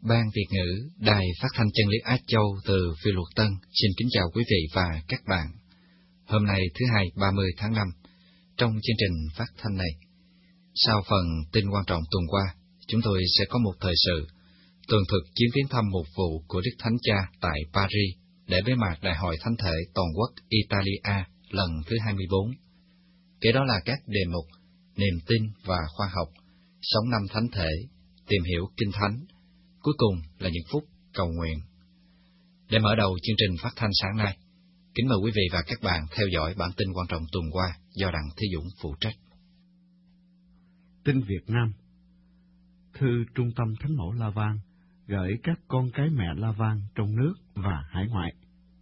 Ban Việt ngữ Đài Phát thanh Chân lý Á Châu từ Phi Luật Tân xin kính chào quý vị và các bạn. Hôm nay thứ Hai 30 tháng 5, trong chương trình phát thanh này, sau phần tin quan trọng tuần qua, chúng tôi sẽ có một thời sự tường thuật chuyến viếng thăm mục vụ của Đức Thánh Cha tại Paris để bế mạc Đại hội Thánh thể toàn quốc Italia lần thứ 24. Kế đó là các đề mục niềm tin và khoa học, sống năm thánh thể, tìm hiểu Kinh Thánh. Cuối cùng là những phút cầu nguyện. Để mở đầu chương trình phát thanh sáng nay, kính mời quý vị và các bạn theo dõi bản tin quan trọng tuần qua do Đặng Thế Dũng phụ trách. Tin Việt Nam. Thư Trung tâm Thánh mẫu La Vang gửi các con cái mẹ La Vang trong nước và hải ngoại.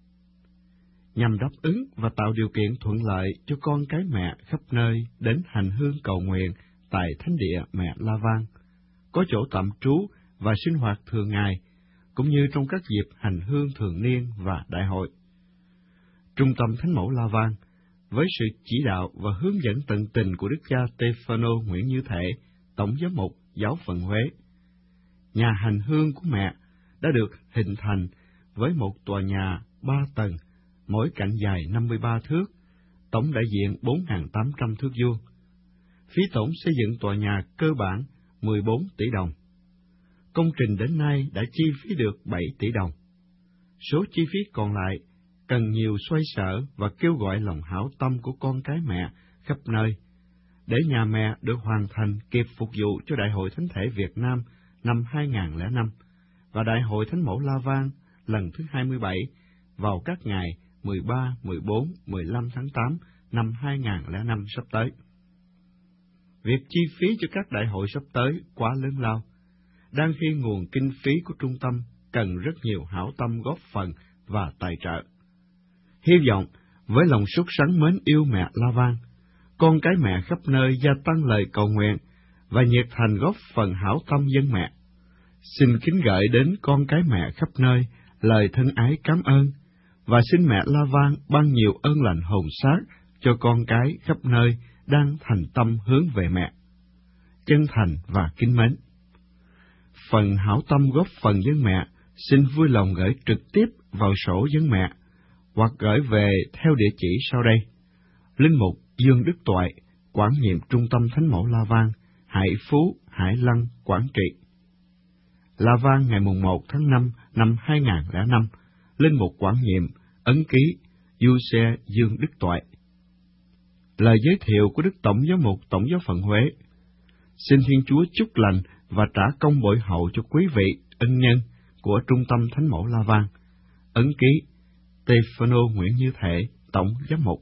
Nhằm đáp ứng và tạo điều kiện thuận lợi cho con cái mẹ khắp nơi đến hành hương cầu nguyện tại Thánh địa mẹ La Vang, có chỗ tạm trú và sinh hoạt thường ngày, cũng như trong các dịp hành hương thường niên và đại hội. Trung tâm Thánh mẫu La Vang, với sự chỉ đạo và hướng dẫn tận tình của Đức cha Stefano Nguyễn Như Thể, Tổng giám mục Giáo phận Huế, nhà hành hương của mẹ đã được hình thành với một tòa nhà 3 tầng, mỗi cạnh dài 53 thước, tổng đại diện 4.800 thước vuông. Phí tổn xây dựng tòa nhà cơ bản 14 tỷ đồng. Công trình đến nay đã chi phí được 7 tỷ đồng. Số chi phí còn lại cần nhiều xoay sở và kêu gọi lòng hảo tâm của con cái mẹ khắp nơi, để nhà mẹ được hoàn thành kịp phục vụ cho Đại hội Thánh thể Việt Nam năm 2005 và Đại hội Thánh mẫu La Vang lần thứ 27 vào các ngày 13, 14, 15 tháng 8 năm 2005 sắp tới. Việc chi phí cho các đại hội sắp tới quá lớn lao, đang khi nguồn kinh phí của trung tâm cần rất nhiều hảo tâm góp phần và tài trợ. Hy vọng với lòng sốt sắng mến yêu mẹ La Vang, con cái mẹ khắp nơi gia tăng lời cầu nguyện và nhiệt thành góp phần hảo tâm dân mẹ. Xin kính gửi đến con cái mẹ khắp nơi lời thân ái cảm ơn, và xin mẹ La Vang ban nhiều ơn lành hồn xác cho con cái khắp nơi đang thành tâm hướng về mẹ. Chân thành và kính mến. Phần hảo tâm góp phần dân mẹ xin vui lòng gửi trực tiếp vào sổ dân mẹ, hoặc gửi về theo địa chỉ sau đây: Linh mục Dương Đức Toại, quản nhiệm Trung tâm Thánh mẫu La Vang, Hải Phú, Hải Lăng, Quảng Trị. La Vang ngày 1 tháng 5 năm 2005, Linh mục quản nhiệm, ấn ký Giuse Dương Đức Toại. Lời giới thiệu của Đức Tổng giám mục Tổng giáo phận Huế. Xin Thiên Chúa chúc lành và trả công bội hậu cho quý vị ân nhân của Trung tâm Thánh mẫu La Vang. Ấn ký Stefano Nguyễn Như Thể, Tổng giám mục.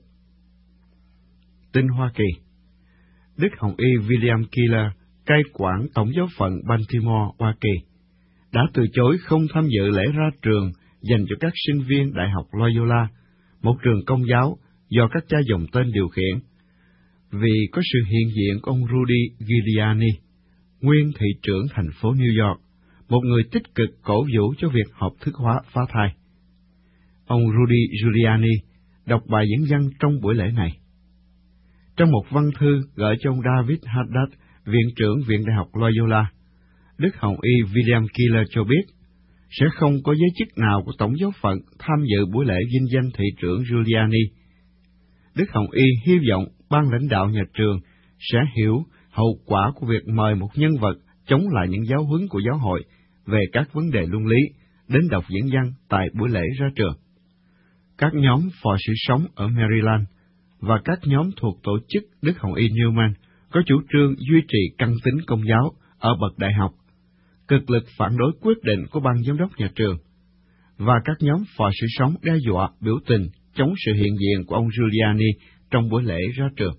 Tin Hoa Kỳ. Đức Hồng y William Keeler, cai quản Tổng giáo phận Baltimore, Hoa Kỳ, đã từ chối không tham dự lễ ra trường dành cho các sinh viên Đại học Loyola, một trường công giáo do các cha dòng tên điều khiển, vì có sự hiện diện của ông Rudy Giuliani, nguyên thị trưởng thành phố New York, một người tích cực cổ vũ cho việc hợp thức hóa phá thai. Ông Rudy Giuliani đọc bài dẫn văn trong buổi lễ này. Trong một văn thư gửi cho ông David Haddad, viện trưởng Viện Đại học Loyola, Đức Hồng y William Keeler cho biết sẽ không có giới chức nào của Tổng giáo phận tham dự buổi lễ vinh danh thị trưởng Giuliani. Đức Hồng y hy vọng ban lãnh đạo nhà trường sẽ hiểu hậu quả của việc mời một nhân vật chống lại những giáo huấn của giáo hội về các vấn đề luân lý đến đọc diễn văn tại buổi lễ ra trường. Các nhóm phò sự sống ở Maryland và các nhóm thuộc tổ chức Đức Hồng y Newman có chủ trương duy trì căn tính công giáo ở bậc đại học, cực lực phản đối quyết định của ban giám đốc nhà trường, và các nhóm phò sự sống đe dọa biểu tình chống sự hiện diện của ông Giuliani trong buổi lễ ra trường.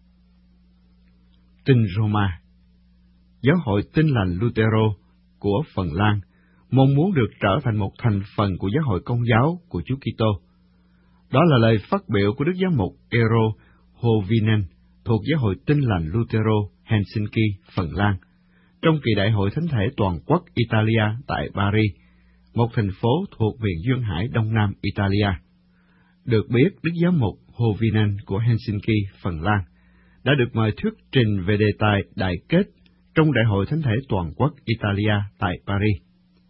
Tin Roma. Giáo hội Tin lành Lutero của Phần Lan mong muốn được trở thành một thành phần của giáo hội công giáo của Chúa Kitô. Đó là lời phát biểu của Đức Giám mục Eero Hovinen thuộc giáo hội Tin lành Lutero Helsinki, Phần Lan, trong kỳ đại hội Thánh thể toàn quốc Italia tại Paris, một thành phố thuộc Viện Duyên Hải Đông Nam Italia. Được biết, Đức Giám mục Hovinen của Helsinki, Phần Lan, đã được mời thuyết trình về đề tài đại kết trong Đại hội Thánh thể toàn quốc Italia tại Paris.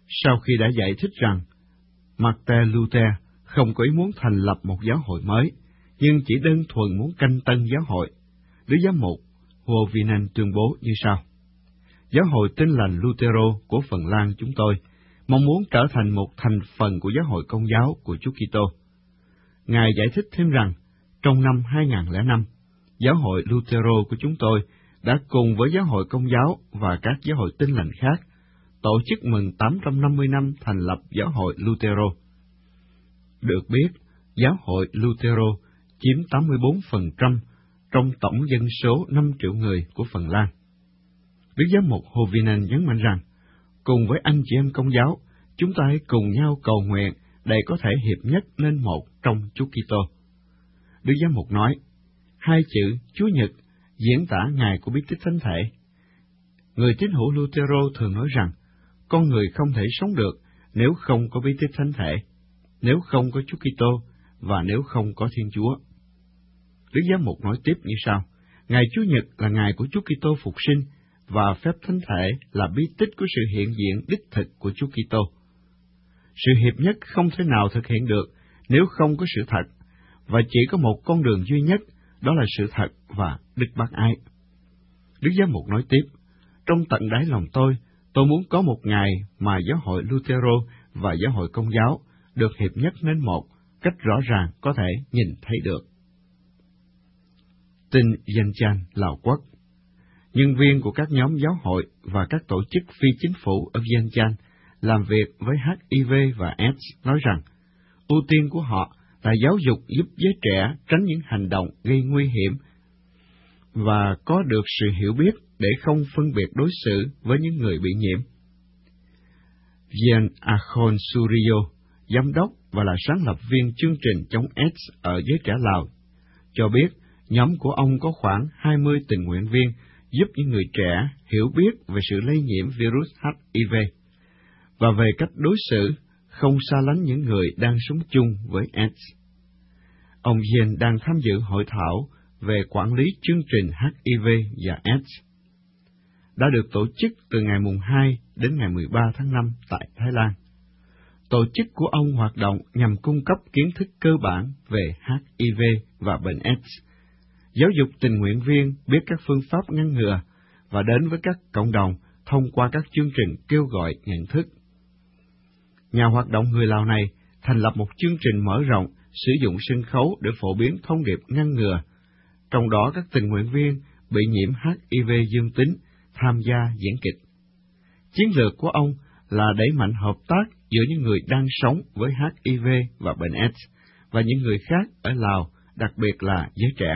Sau khi đã giải thích rằng Martin Luther không có ý muốn thành lập một giáo hội mới, nhưng chỉ đơn thuần muốn canh tân giáo hội, Đức Giám mục Hovinen tuyên bố như sau: Giáo hội Tin lành Lutero của Phần Lan chúng tôi mong muốn trở thành một thành phần của giáo hội Công giáo của Chúa Kitô. Ngài giải thích thêm rằng, trong năm 2005, giáo hội Lutero của chúng tôi đã cùng với giáo hội Công giáo và các giáo hội Tin lành khác tổ chức mừng 850 năm thành lập giáo hội Lutero. Được biết, giáo hội Lutero chiếm 84% trong tổng dân số 5 triệu người của Phần Lan. Đức Giám mục Hovinen nhấn mạnh rằng, cùng với anh chị em Công giáo, chúng ta hãy cùng nhau cầu nguyện để có thể hiệp nhất nên một trong Chúa Kitô. Đức Giám mục nói, hai chữ Chúa Nhật diễn tả ngày của bí tích thánh thể. Người tín hữu Lutero thường nói rằng, con người không thể sống được nếu không có bí tích thánh thể, nếu không có Chúa Kitô và nếu không có Thiên Chúa. Đức Giám mục nói tiếp như sau: Ngày Chúa Nhật là ngày của Chúa Kitô phục sinh và phép thánh thể là bí tích của sự hiện diện đích thực của Chúa Kitô. Sự hiệp nhất không thể nào thực hiện được nếu không có sự thật, và chỉ có một con đường duy nhất, đó là sự thật và đức bác ái. Đức Giám mục nói tiếp: Trong tận đáy lòng tôi muốn có một ngày mà giáo hội Lutero và giáo hội Công giáo được hiệp nhất nên một, cách rõ ràng có thể nhìn thấy được. Tin Vientiane, Lào Quốc. Nhân viên của các nhóm giáo hội và các tổ chức phi chính phủ ở Vientiane làm việc với HIV và AIDS nói rằng, ưu tiên của họ là giáo dục giúp giới trẻ tránh những hành động gây nguy hiểm và có được sự hiểu biết để không phân biệt đối xử với những người bị nhiễm. Vien Akhon Suryo, giám đốc và là sáng lập viên chương trình chống AIDS ở giới trẻ Lào, cho biết nhóm của ông có khoảng 20 tình nguyện viên giúp những người trẻ hiểu biết về sự lây nhiễm virus HIV và về cách đối xử, không xa lánh những người đang sống chung với AIDS. Ông Vien đang tham dự hội thảo về quản lý chương trình HIV và AIDS, đã được tổ chức từ ngày mùng 2 đến ngày 13 tháng 5 tại Thái Lan. Tổ chức của ông hoạt động nhằm cung cấp kiến thức cơ bản về HIV và bệnh AIDS, giáo dục tình nguyện viên biết các phương pháp ngăn ngừa và đến với các cộng đồng thông qua các chương trình kêu gọi nhận thức. Nhà hoạt động người Lào này thành lập một chương trình mở rộng sử dụng sân khấu để phổ biến thông điệp ngăn ngừa, trong đó các tình nguyện viên bị nhiễm HIV dương tính tham gia diễn kịch. Chiến lược của ông là đẩy mạnh hợp tác giữa những người đang sống với HIV và bệnh AIDS và những người khác ở Lào, đặc biệt là giới trẻ.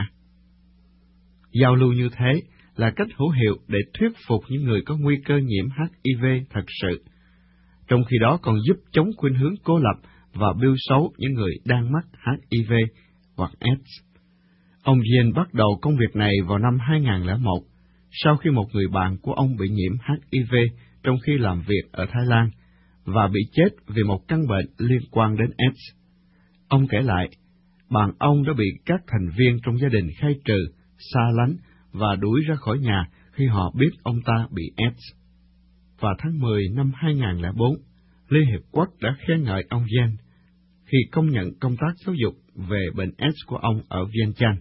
Giao lưu như thế là cách hữu hiệu để thuyết phục những người có nguy cơ nhiễm HIV thật sự, trong khi đó còn giúp chống khuynh hướng cô lập và bêu xấu những người đang mắc HIV hoặc AIDS. Ông Vien bắt đầu công việc này vào năm 2001, sau khi một người bạn của ông bị nhiễm HIV trong khi làm việc ở Thái Lan và bị chết vì một căn bệnh liên quan đến AIDS. Ông kể lại, bạn ông đã bị các thành viên trong gia đình khai trừ, xa lánh và đuổi ra khỏi nhà khi họ biết ông ta bị AIDS. Vào tháng 10 năm 2004, Liên Hiệp Quốc đã khen ngợi ông Vien khi công nhận công tác giáo dục về bệnh AIDS của ông ở Vientiane.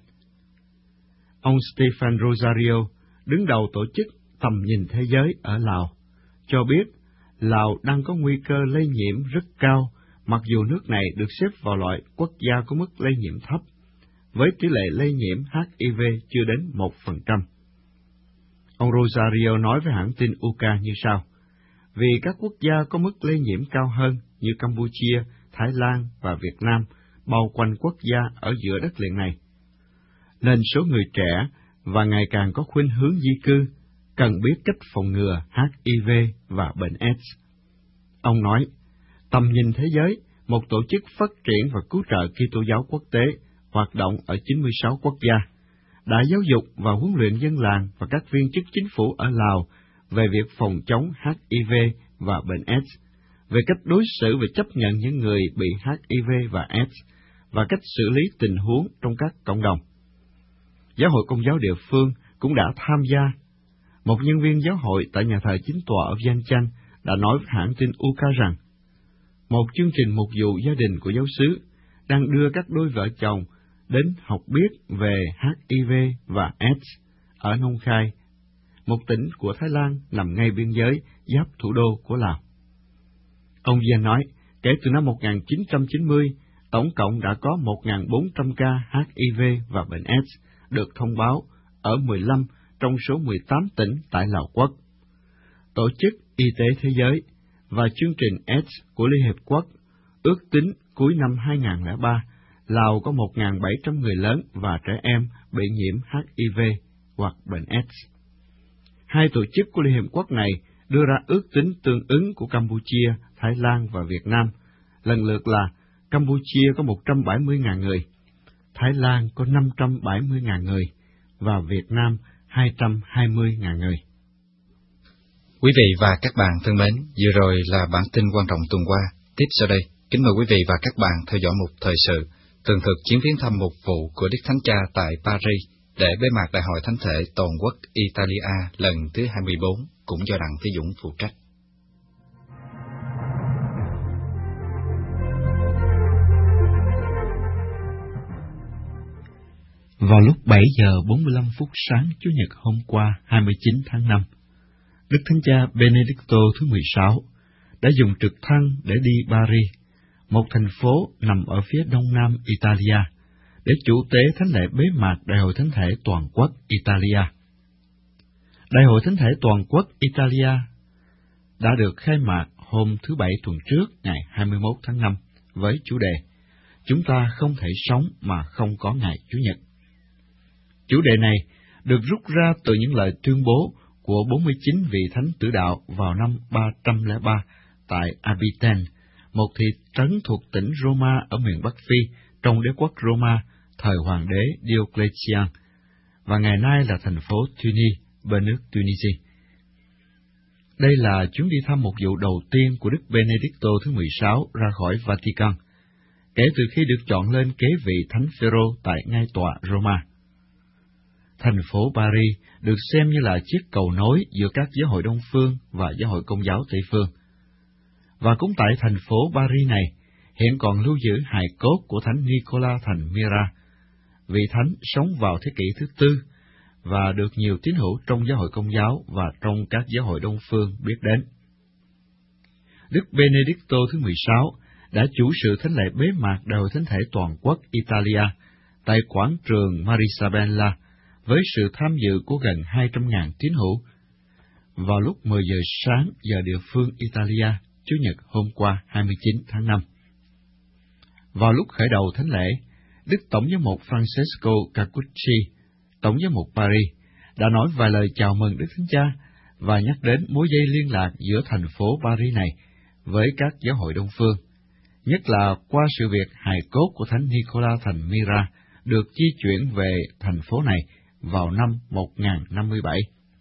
Ông Stefan Rosario, đứng đầu tổ chức Tầm nhìn Thế giới ở Lào, cho biết Lào đang có nguy cơ lây nhiễm rất cao, mặc dù nước này được xếp vào loại quốc gia có mức lây nhiễm thấp, với tỷ lệ lây nhiễm HIV chưa đến 1%. Ông Rosario nói với hãng tin UCA như sau: vì các quốc gia có mức lây nhiễm cao hơn như Campuchia, Thái Lan và Việt Nam bao quanh quốc gia ở giữa đất liền này, nên số người trẻ và ngày càng có khuynh hướng di cư cần biết cách phòng ngừa HIV và bệnh AIDS. Ông nói, Tầm nhìn Thế giới, một tổ chức phát triển và cứu trợ Kitô giáo quốc tế, hoạt động ở 96 quốc gia, đã giáo dục và huấn luyện dân làng và các viên chức chính phủ ở Lào về việc phòng chống HIV và bệnh AIDS, về cách đối xử và chấp nhận những người bị HIV và AIDS, và cách xử lý tình huống trong các cộng đồng. Giáo hội Công giáo địa phương cũng đã tham gia. Một nhân viên giáo hội tại nhà thờ chính tòa ở Vientiane đã nói với hãng tin UK rằng một chương trình mục vụ gia đình của giáo xứ đang đưa các đôi vợ chồng đến học biết về HIV và AIDS ở Nong Khai, một tỉnh của Thái Lan nằm ngay biên giới giáp thủ đô của Lào. Ông Gia nói, kể từ năm 1990, tổng cộng đã có 1.400 ca HIV và bệnh AIDS được thông báo ở 15 trong số 18 tỉnh tại Lào Quốc. Tổ chức Y tế Thế giới và chương trình AIDS của Liên Hiệp Quốc ước tính cuối năm 2003, Lào có 1.700 người lớn và trẻ em bị nhiễm HIV hoặc bệnh AIDS. Hai tổ chức của Liên Hiệp Quốc này đưa ra ước tính tương ứng của Campuchia, Thái Lan và Việt Nam, lần lượt là Campuchia có 170.000 người, Thái Lan có 570.000 người và Việt Nam 220.000 người. Quý vị và các bạn thân mến, vừa rồi là bản tin quan trọng tuần qua. Tiếp sau đây, kính mời quý vị và các bạn theo dõi mục thời sự, tường thuật chuyến viếng thăm mục vụ của Đức Thánh Cha tại Paris để bế mạc Đại hội Thánh thể toàn quốc Italia lần thứ 24, cũng do Đặng Thế Dũng phụ trách. Vào lúc 7 giờ 45 phút sáng Chủ nhật hôm qua 29 tháng 5, Đức Thánh Cha Benedicto thứ 16 đã dùng trực thăng để đi Paris, một thành phố nằm ở phía đông nam Italia, để chủ tế thánh lễ bế mạc Đại hội Thánh thể toàn quốc Italia. Đại hội Thánh thể toàn quốc Italia đã được khai mạc hôm thứ Bảy tuần trước, ngày 21 tháng 5, với chủ đề Chúng ta không thể sống mà không có ngày Chủ nhật. Chủ đề này được rút ra từ những lời tuyên bố của 49 vị thánh tử đạo vào năm 303 tại Abiten, một thị trấn thuộc tỉnh Roma ở miền Bắc Phi trong đế quốc Roma thời hoàng đế Diocletian, và ngày nay là thành phố Tunis bên nước Tunisia. Đây là chuyến đi thăm mục vụ đầu tiên của Đức Benedicto thứ 16 ra khỏi Vatican, kể từ khi được chọn lên kế vị Thánh Phêrô tại ngai tòa Roma. Thành phố Paris được xem như là chiếc cầu nối giữa các giáo hội Đông phương và giáo hội Công giáo Tây phương. Và cũng tại thành phố Paris này, hiện còn lưu giữ hài cốt của Thánh Nicola thành Myra, vị thánh sống vào thế kỷ thứ 4 và được nhiều tín hữu trong giáo hội Công giáo và trong các giáo hội Đông phương biết đến. Đức Benedicto thứ 16 đã chủ sự thánh lễ bế mạc Đại hội Thánh thể toàn quốc Italia tại quảng trường Marisabella, với sự tham dự của gần 200.000 tín hữu, vào lúc 10 giờ sáng giờ địa phương Italia, Chủ nhật hôm qua 29 tháng 5. Vào lúc khởi đầu thánh lễ, Đức Tổng giám mục Francesco Cacucci, Tổng giám mục Paris, đã nói vài lời chào mừng Đức Thánh Cha và nhắc đến mối dây liên lạc giữa thành phố Paris này với các giáo hội Đông phương, nhất là qua sự việc hài cốt của Thánh Nicola thành Myra được di chuyển về thành phố này vào năm 1057.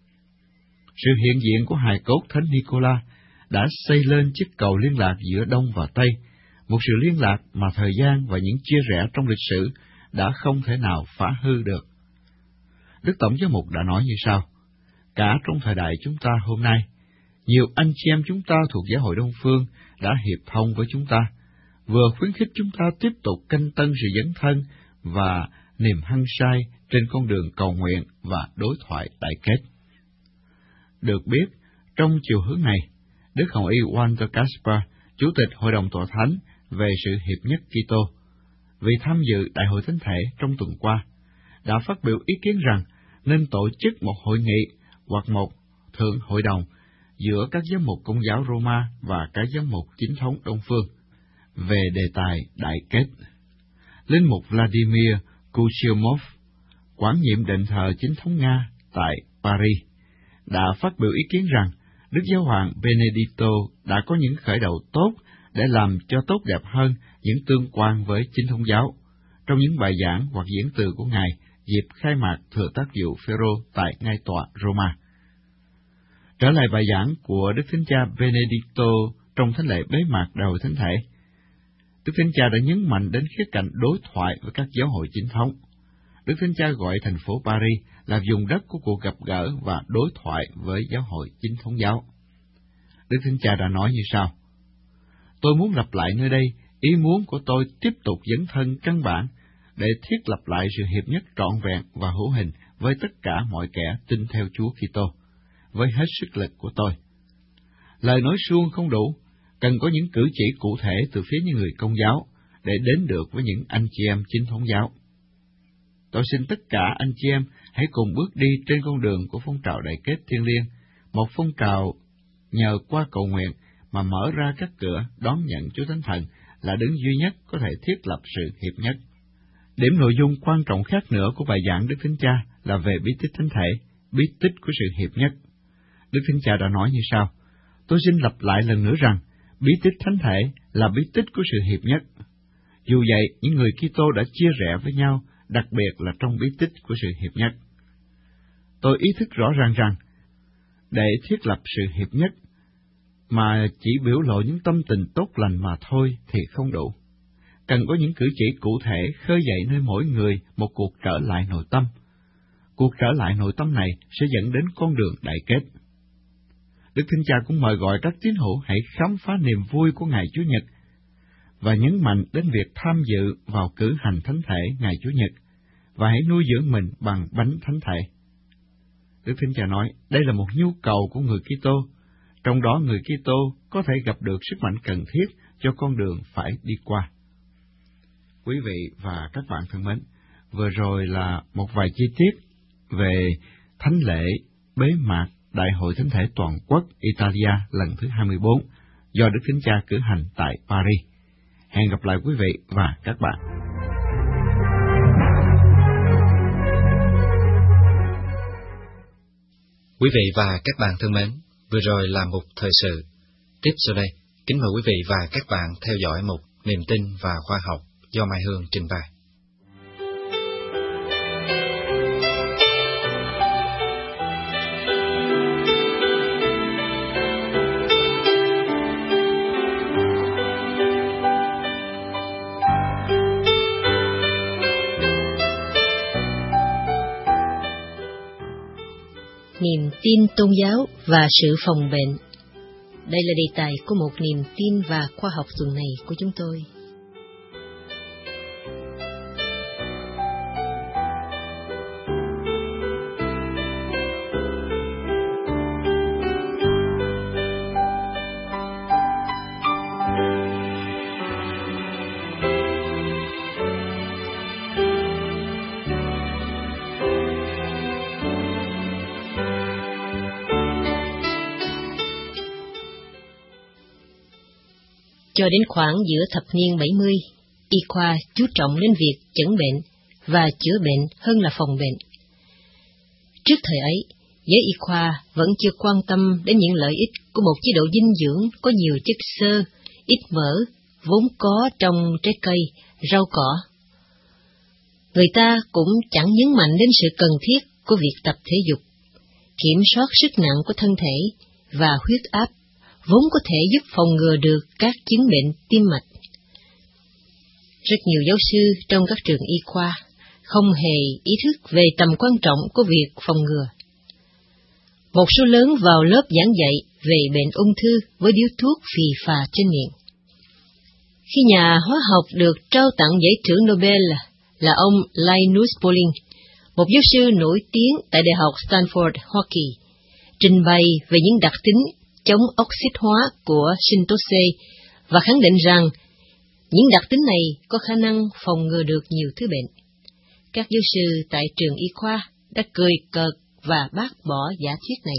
Sự hiện diện của hài cốt Thánh Nicola đã xây lên chiếc cầu liên lạc giữa Đông và Tây, một sự liên lạc mà thời gian và những chia rẽ trong lịch sử đã không thể nào phá hư được. Đức Tổng giám mục đã nói như sau: cả trong thời đại chúng ta hôm nay, nhiều anh chị em chúng ta thuộc giáo hội Đông phương đã hiệp thông với chúng ta, vừa khuyến khích chúng ta tiếp tục canh tân sự dấn thân và niềm hăng say trên con đường cầu nguyện và đối thoại đại kết. Được biết, trong chiều hướng này, Đức Hồng Y Walter Caspar, Chủ tịch Hội đồng Tọa Thánh về sự hiệp nhất Kitô, vì tham dự Đại hội Thánh thể trong tuần qua, đã phát biểu ý kiến rằng nên tổ chức một hội nghị hoặc một thượng hội đồng giữa các giám mục Công giáo Roma và các giám mục chính thống Đông phương về đề tài đại kết. Linh mục Vladimir Kuchilmov, quản nhiệm đền thờ chính thống Nga tại Paris, đã phát biểu ý kiến rằng Đức Giáo hoàng Benedicto đã có những khởi đầu tốt để làm cho tốt đẹp hơn những tương quan với chính thống giáo trong những bài giảng hoặc diễn từ của Ngài dịp khai mạc thừa tác vụ Phêrô tại ngai tòa Roma. Trở lại bài giảng của Đức Thánh Cha Benedicto trong thánh lễ bế mạc Đại hội Thánh thể, Đức Thánh Cha đã nhấn mạnh đến khía cạnh đối thoại với các giáo hội chính thống. Đức Thánh Cha gọi thành phố Paris là vùng đất của cuộc gặp gỡ và đối thoại với giáo hội chính thống giáo. Đức Thánh Cha đã nói như sau: Tôi muốn lập lại nơi đây ý muốn của tôi tiếp tục dấn thân căn bản để thiết lập lại sự hiệp nhất trọn vẹn và hữu hình với tất cả mọi kẻ tin theo Chúa Kitô, với hết sức lực của tôi. Lời nói suông không đủ, cần có những cử chỉ cụ thể từ phía những người Công giáo để đến được với những anh chị em chính thống giáo. Tôi xin tất cả anh chị em hãy cùng bước đi trên con đường của phong trào đại kết thiêng liêng, một phong trào nhờ qua cầu nguyện mà mở ra các cửa đón nhận Chúa Thánh Thần là đấng duy nhất có thể thiết lập sự hiệp nhất. Điểm nội dung quan trọng khác nữa của bài giảng Đức Thánh Cha là về bí tích thánh thể, bí tích của sự hiệp nhất. Đức Thánh Cha đã nói như sau: Tôi xin lặp lại lần nữa rằng, bí tích thánh thể là bí tích của sự hiệp nhất. Dù vậy, những người Kitô đã chia rẽ với nhau, đặc biệt là trong bí tích của sự hiệp nhất. Tôi ý thức rõ ràng rằng, để thiết lập sự hiệp nhất, mà chỉ biểu lộ những tâm tình tốt lành mà thôi thì không đủ. Cần có những cử chỉ cụ thể khơi dậy nơi mỗi người một cuộc trở lại nội tâm. Cuộc trở lại nội tâm này sẽ dẫn đến con đường đại kết. Đức Thánh Cha cũng mời gọi các tín hữu hãy khám phá niềm vui của Ngày Chủ nhật và nhấn mạnh đến việc tham dự vào cử hành thánh thể Ngày Chủ nhật và hãy nuôi dưỡng mình bằng bánh thánh thể. Đức Thánh Cha nói, đây là một nhu cầu của người Kitô, trong đó người Kitô có thể gặp được sức mạnh cần thiết cho con đường phải đi qua. Quý vị và các bạn thân mến, vừa rồi là một vài chi tiết về thánh lễ bế mạc Đại hội Thánh thể Toàn quốc Italia lần thứ 24 do Đức Thánh Cha cử hành tại Paris. Hẹn gặp lại quý vị và các bạn. Quý vị và các bạn thân mến, vừa rồi là một thời sự. Tiếp sau đây, kính mời quý vị và các bạn theo dõi một niềm tin và khoa học do Mai Hương trình bày. Niềm tin tôn giáo và sự phòng bệnh. Đây là đề tài của một niềm tin và khoa học tuần này của chúng tôi. Cho đến khoảng giữa thập niên 70, y khoa chú trọng đến việc chẩn bệnh và chữa bệnh hơn là phòng bệnh. Trước thời ấy, giới y khoa vẫn chưa quan tâm đến những lợi ích của một chế độ dinh dưỡng có nhiều chất xơ, ít mỡ, vốn có trong trái cây, rau cỏ. Người ta cũng chẳng nhấn mạnh đến sự cần thiết của việc tập thể dục, kiểm soát sức nặng của thân thể và huyết áp, vốn có thể giúp phòng ngừa được các chứng bệnh tim mạch. Rất nhiều giáo sư trong các trường y khoa không hề ý thức về tầm quan trọng của việc phòng ngừa. Một số lớn vào lớp giảng dạy về bệnh ung thư với điếu thuốc phì phà trên miệng. Khi nhà hóa học được trao tặng giải thưởng Nobel là ông Linus Pauling, một giáo sư nổi tiếng tại Đại học Stanford, Hoa Kỳ, trình bày về những đặc tính chống oxit hóa của sinh tố C và khẳng định rằng những đặc tính này có khả năng phòng ngừa được nhiều thứ bệnh. Các giáo sư tại trường y khoa đã cười cợt và bác bỏ giả thuyết này.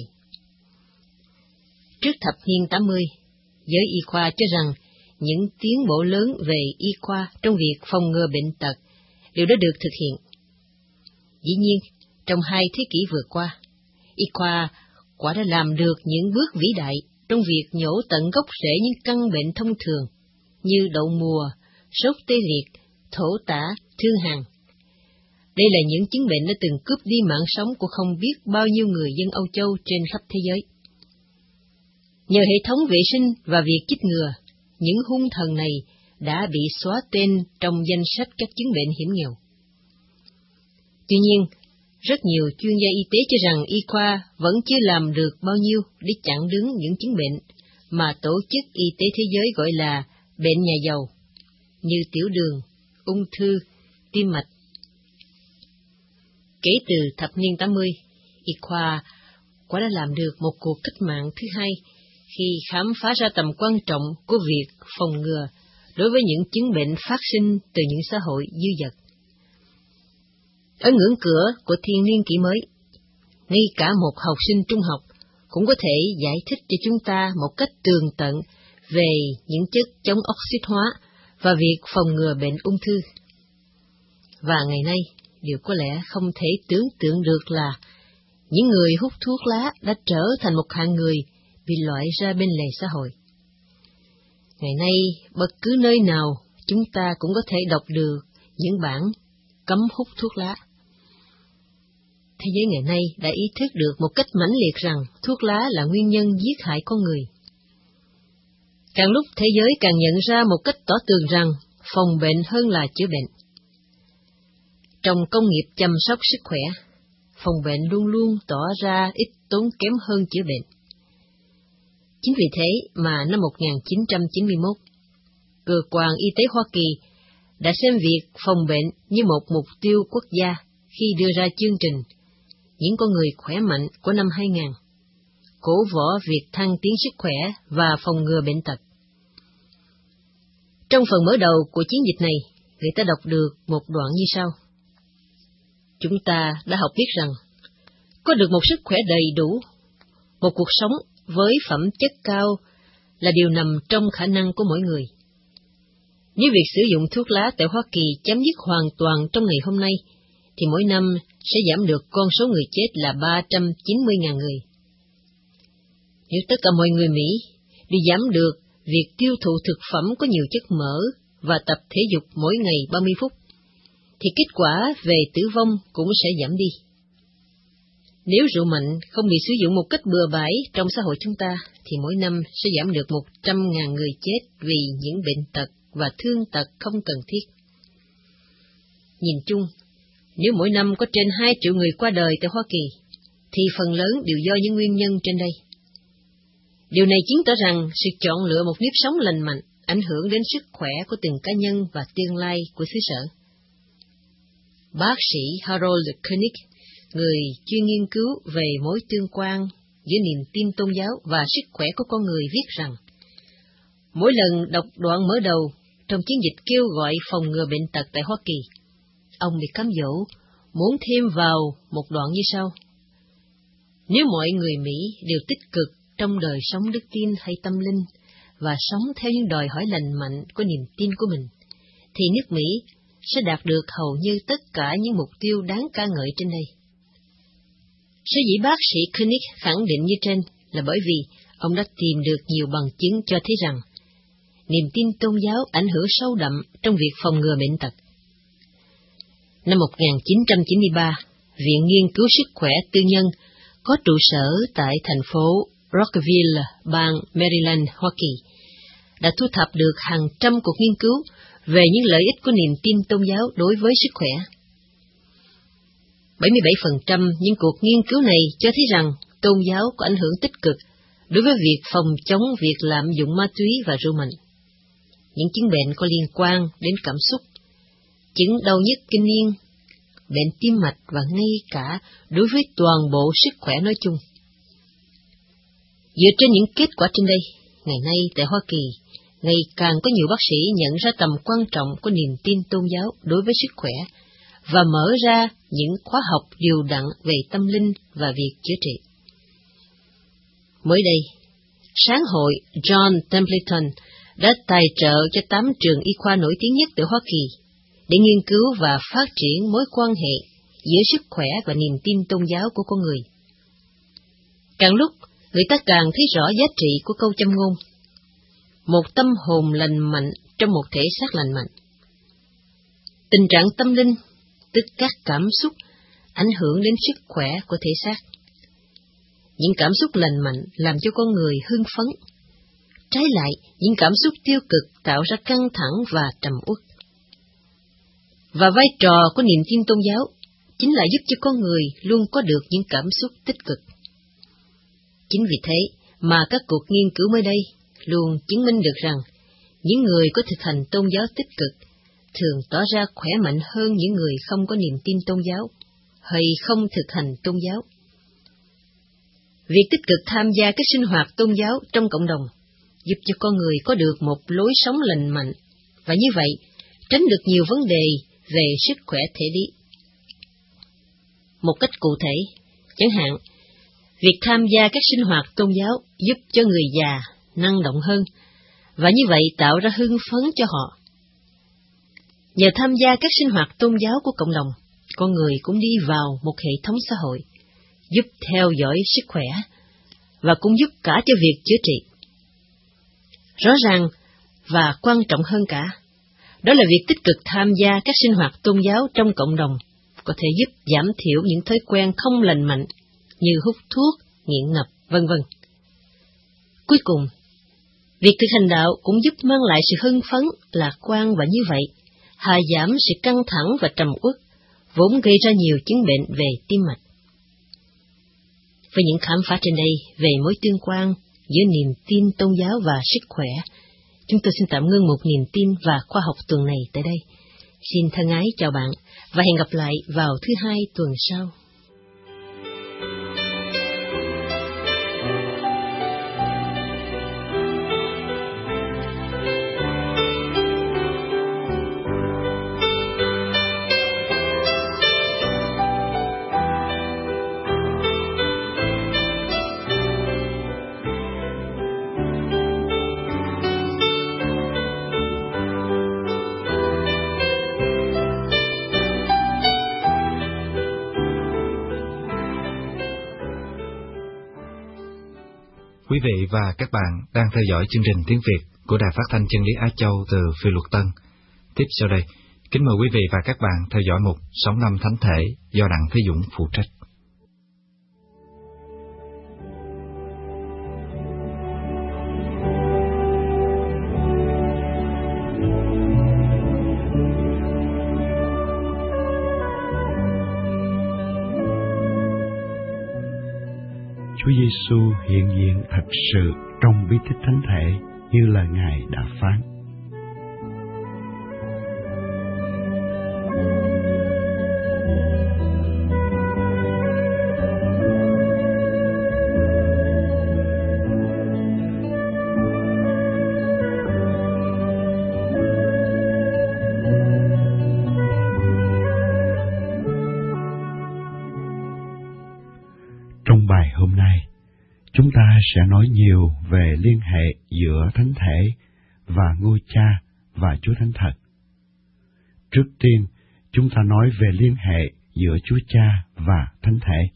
Trước thập niên 80, giới y khoa cho rằng những tiến bộ lớn về y khoa trong việc phòng ngừa bệnh tật đều đã được thực hiện. Dĩ nhiên, trong 2 thế kỷ vừa qua, y khoa quả đã làm được những bước vĩ đại trong việc nhổ tận gốc rễ những căn bệnh thông thường như đậu mùa, sốt tê liệt, thổ tả, thương hàn. Đây là những chứng bệnh đã từng cướp đi mạng sống của không biết bao nhiêu người dân Âu Châu trên khắp thế giới. Nhờ hệ thống vệ sinh và việc chích ngừa, những hung thần này đã bị xóa tên trong danh sách các chứng bệnh hiểm nghèo. Tuy nhiên, rất nhiều chuyên gia y tế cho rằng y khoa vẫn chưa làm được bao nhiêu để chặn đứng những chứng bệnh mà Tổ chức Y tế Thế giới gọi là bệnh nhà giàu, như tiểu đường, ung thư, tim mạch. Kể từ thập niên 80, y khoa quả đã làm được một cuộc cách mạng thứ hai khi khám phá ra tầm quan trọng của việc phòng ngừa đối với những chứng bệnh phát sinh từ những xã hội dư dật. Ở ngưỡng cửa của thiên niên kỷ mới, ngay cả một học sinh trung học cũng có thể giải thích cho chúng ta một cách tường tận về những chất chống oxit hóa và việc phòng ngừa bệnh ung thư. Và ngày nay, điều có lẽ không thể tưởng tượng được là những người hút thuốc lá đã trở thành một hạng người bị loại ra bên lề xã hội. Ngày nay, bất cứ nơi nào chúng ta cũng có thể đọc được những bản cấm hút thuốc lá. Thế giới ngày nay đã ý thức được một cách mãnh liệt rằng thuốc lá là nguyên nhân giết hại con người. Càng lúc thế giới càng nhận ra một cách tỏ tường rằng phòng bệnh hơn là chữa bệnh. Trong công nghiệp chăm sóc sức khỏe, phòng bệnh luôn luôn tỏ ra ít tốn kém hơn chữa bệnh. Chính vì thế mà năm 1991, Cơ quan Y tế Hoa Kỳ đã xem việc phòng bệnh như một mục tiêu quốc gia khi đưa ra chương trình Những con người khỏe mạnh của năm 2000, cổ võ việc thăng tiến sức khỏe và phòng ngừa bệnh tật. Trong phần mở đầu của chiến dịch này, người ta đọc được một đoạn như sau. Chúng ta đã học biết rằng, có được một sức khỏe đầy đủ, một cuộc sống với phẩm chất cao là điều nằm trong khả năng của mỗi người. Nếu việc sử dụng thuốc lá tại Hoa Kỳ chấm dứt hoàn toàn trong ngày hôm nay, thì mỗi năm sẽ giảm được con số người chết là 390.000 người. Nếu tất cả mọi người Mỹ đều giảm được việc tiêu thụ thực phẩm có nhiều chất mỡ và tập thể dục mỗi ngày 30 phút, thì kết quả về tử vong cũng sẽ giảm đi. Nếu rượu mạnh không bị sử dụng một cách bừa bãi trong xã hội chúng ta, thì mỗi năm sẽ giảm được 100.000 người chết vì những bệnh tật và thương tật không cần thiết. Nhìn chung, nếu mỗi năm có trên 2 triệu người qua đời tại Hoa Kỳ, thì phần lớn đều do những nguyên nhân trên đây. Điều này chứng tỏ rằng sự chọn lựa một nếp sống lành mạnh ảnh hưởng đến sức khỏe của từng cá nhân và tương lai của xứ sở. Bác sĩ Harold Koenig, người chuyên nghiên cứu về mối tương quan giữa niềm tin tôn giáo và sức khỏe của con người viết rằng, mỗi lần đọc đoạn mở đầu trong chiến dịch kêu gọi phòng ngừa bệnh tật tại Hoa Kỳ, ông bị cám dỗ muốn thêm vào một đoạn như sau. Nếu mọi người Mỹ đều tích cực trong đời sống đức tin hay tâm linh và sống theo những đòi hỏi lành mạnh của niềm tin của mình, thì nước Mỹ sẽ đạt được hầu như tất cả những mục tiêu đáng ca ngợi trên đây. Sở dĩ bác sĩ Koenig khẳng định như trên là bởi vì ông đã tìm được nhiều bằng chứng cho thấy rằng niềm tin tôn giáo ảnh hưởng sâu đậm trong việc phòng ngừa bệnh tật. Năm 1993, Viện Nghiên cứu Sức khỏe Tư nhân có trụ sở tại thành phố Rockville, bang Maryland, Hoa Kỳ, đã thu thập được hàng trăm cuộc nghiên cứu về những lợi ích của niềm tin tôn giáo đối với sức khỏe. 77% những cuộc nghiên cứu này cho thấy rằng tôn giáo có ảnh hưởng tích cực đối với việc phòng chống việc lạm dụng ma túy và rượu mạnh. Những chứng bệnh có liên quan đến cảm xúc, chứng đau nhức kinh niên, bệnh tim mạch và ngay cả đối với toàn bộ sức khỏe nói chung. Dựa trên những kết quả trên đây, ngày nay tại Hoa Kỳ, ngày càng có nhiều bác sĩ nhận ra tầm quan trọng của niềm tin tôn giáo đối với sức khỏe và mở ra những khóa học điều đặn về tâm linh và việc chữa trị. Mới đây, Sáng hội John Templeton đã tài trợ cho 8 trường y khoa nổi tiếng nhất tại Hoa Kỳ để nghiên cứu và phát triển mối quan hệ giữa sức khỏe và niềm tin tôn giáo của con người. Càng lúc, người ta càng thấy rõ giá trị của câu châm ngôn: một tâm hồn lành mạnh trong một thể xác lành mạnh. Tình trạng tâm linh, tức các cảm xúc, ảnh hưởng đến sức khỏe của thể xác. Những cảm xúc lành mạnh làm cho con người hưng phấn. Trái lại, những cảm xúc tiêu cực tạo ra căng thẳng và trầm uất. Và vai trò của niềm tin tôn giáo chính là giúp cho con người luôn có được những cảm xúc tích cực. Chính vì thế mà các cuộc nghiên cứu mới đây luôn chứng minh được rằng những người có thực hành tôn giáo tích cực thường tỏ ra khỏe mạnh hơn những người không có niềm tin tôn giáo hay không thực hành tôn giáo. Việc tích cực tham gia các sinh hoạt tôn giáo trong cộng đồng giúp cho con người có được một lối sống lành mạnh, và như vậy tránh được nhiều vấn đề về sức khỏe thể lý. Một cách cụ thể, chẳng hạn, việc tham gia các sinh hoạt tôn giáo giúp cho người già năng động hơn, và như vậy tạo ra hưng phấn cho họ. Nhờ tham gia các sinh hoạt tôn giáo của cộng đồng, con người cũng đi vào một hệ thống xã hội, giúp theo dõi sức khỏe, và cũng giúp cả cho việc chữa trị. Rõ ràng, và quan trọng hơn cả, đó là việc tích cực tham gia các sinh hoạt tôn giáo trong cộng đồng có thể giúp giảm thiểu những thói quen không lành mạnh như hút thuốc, nghiện ngập, vân vân. Cuối cùng, việc thực hành đạo cũng giúp mang lại sự hưng phấn, lạc quan, và như vậy hạ giảm sự căng thẳng và trầm uất vốn gây ra nhiều chứng bệnh về tim mạch. Với những khám phá trên đây về mối tương quan giữa niềm tin tôn giáo và sức khỏe, chúng tôi xin tạm ngưng một niềm tin và khoa học tuần này tại đây. Xin thân ái chào bạn và hẹn gặp lại vào thứ Hai tuần sau. Quý vị và các bạn đang theo dõi chương trình tiếng Việt của Đài Phát thanh Chân lý Á Châu từ Phi Luật Tân. Tiếp sau đây, kính mời quý vị và các bạn theo dõi mục Sống Năm Thánh Thể do Đặng Thế Dũng phụ trách. Chúa Giêsu hiện diện thật sự trong bí tích thánh thể như là Ngài đã phán. Trong bài hôm nay, chúng ta sẽ nói nhiều về liên hệ giữa Thánh Thể và Ngôi Cha và Chúa Thánh Thần. Trước tiên, chúng ta nói về liên hệ giữa Chúa Cha và Thánh Thể.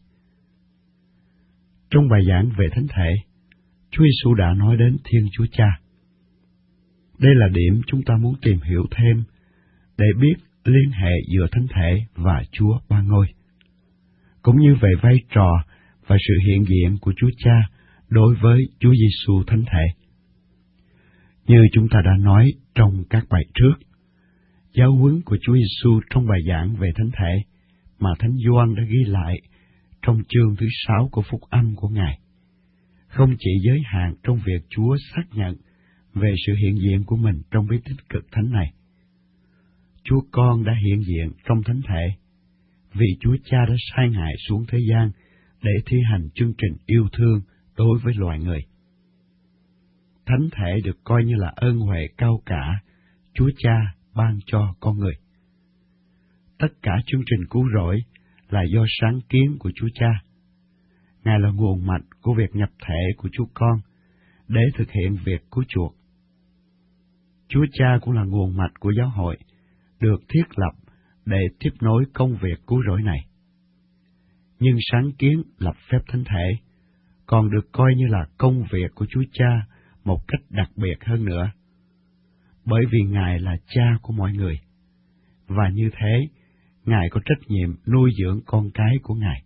Trong bài giảng về Thánh Thể, Chúa Giêsu đã nói đến Thiên Chúa Cha. Đây là điểm chúng ta muốn tìm hiểu thêm để biết liên hệ giữa Thánh Thể và Chúa Ba Ngôi, cũng như về vai trò và sự hiện diện của Chúa Cha đối với Chúa Giêsu Thánh Thể. Như chúng ta đã nói trong các bài trước, giáo huấn của Chúa Giêsu trong bài giảng về Thánh Thể mà Thánh Gioan đã ghi lại trong chương thứ 6 của Phúc Âm của Ngài không chỉ giới hạn trong việc Chúa xác nhận về sự hiện diện của mình trong bí tích cực thánh này. Chúa Con đã hiện diện trong Thánh Thể vì Chúa Cha đã sai Ngài xuống thế gian để thi hành chương trình yêu thương đối với loài người. Thánh Thể được coi như là ơn huệ cao cả Chúa Cha ban cho con người. Tất cả chương trình cứu rỗi là do sáng kiến của Chúa Cha. Ngài là nguồn mạch của việc nhập thể của Chúa Con để thực hiện việc cứu chuộc. Chúa Cha cũng là nguồn mạch của giáo hội, được thiết lập để tiếp nối công việc cứu rỗi này. Nhưng sáng kiến lập phép thánh thể còn được coi như là công việc của Chúa Cha một cách đặc biệt hơn nữa, bởi vì Ngài là Cha của mọi người, và như thế, Ngài có trách nhiệm nuôi dưỡng con cái của Ngài.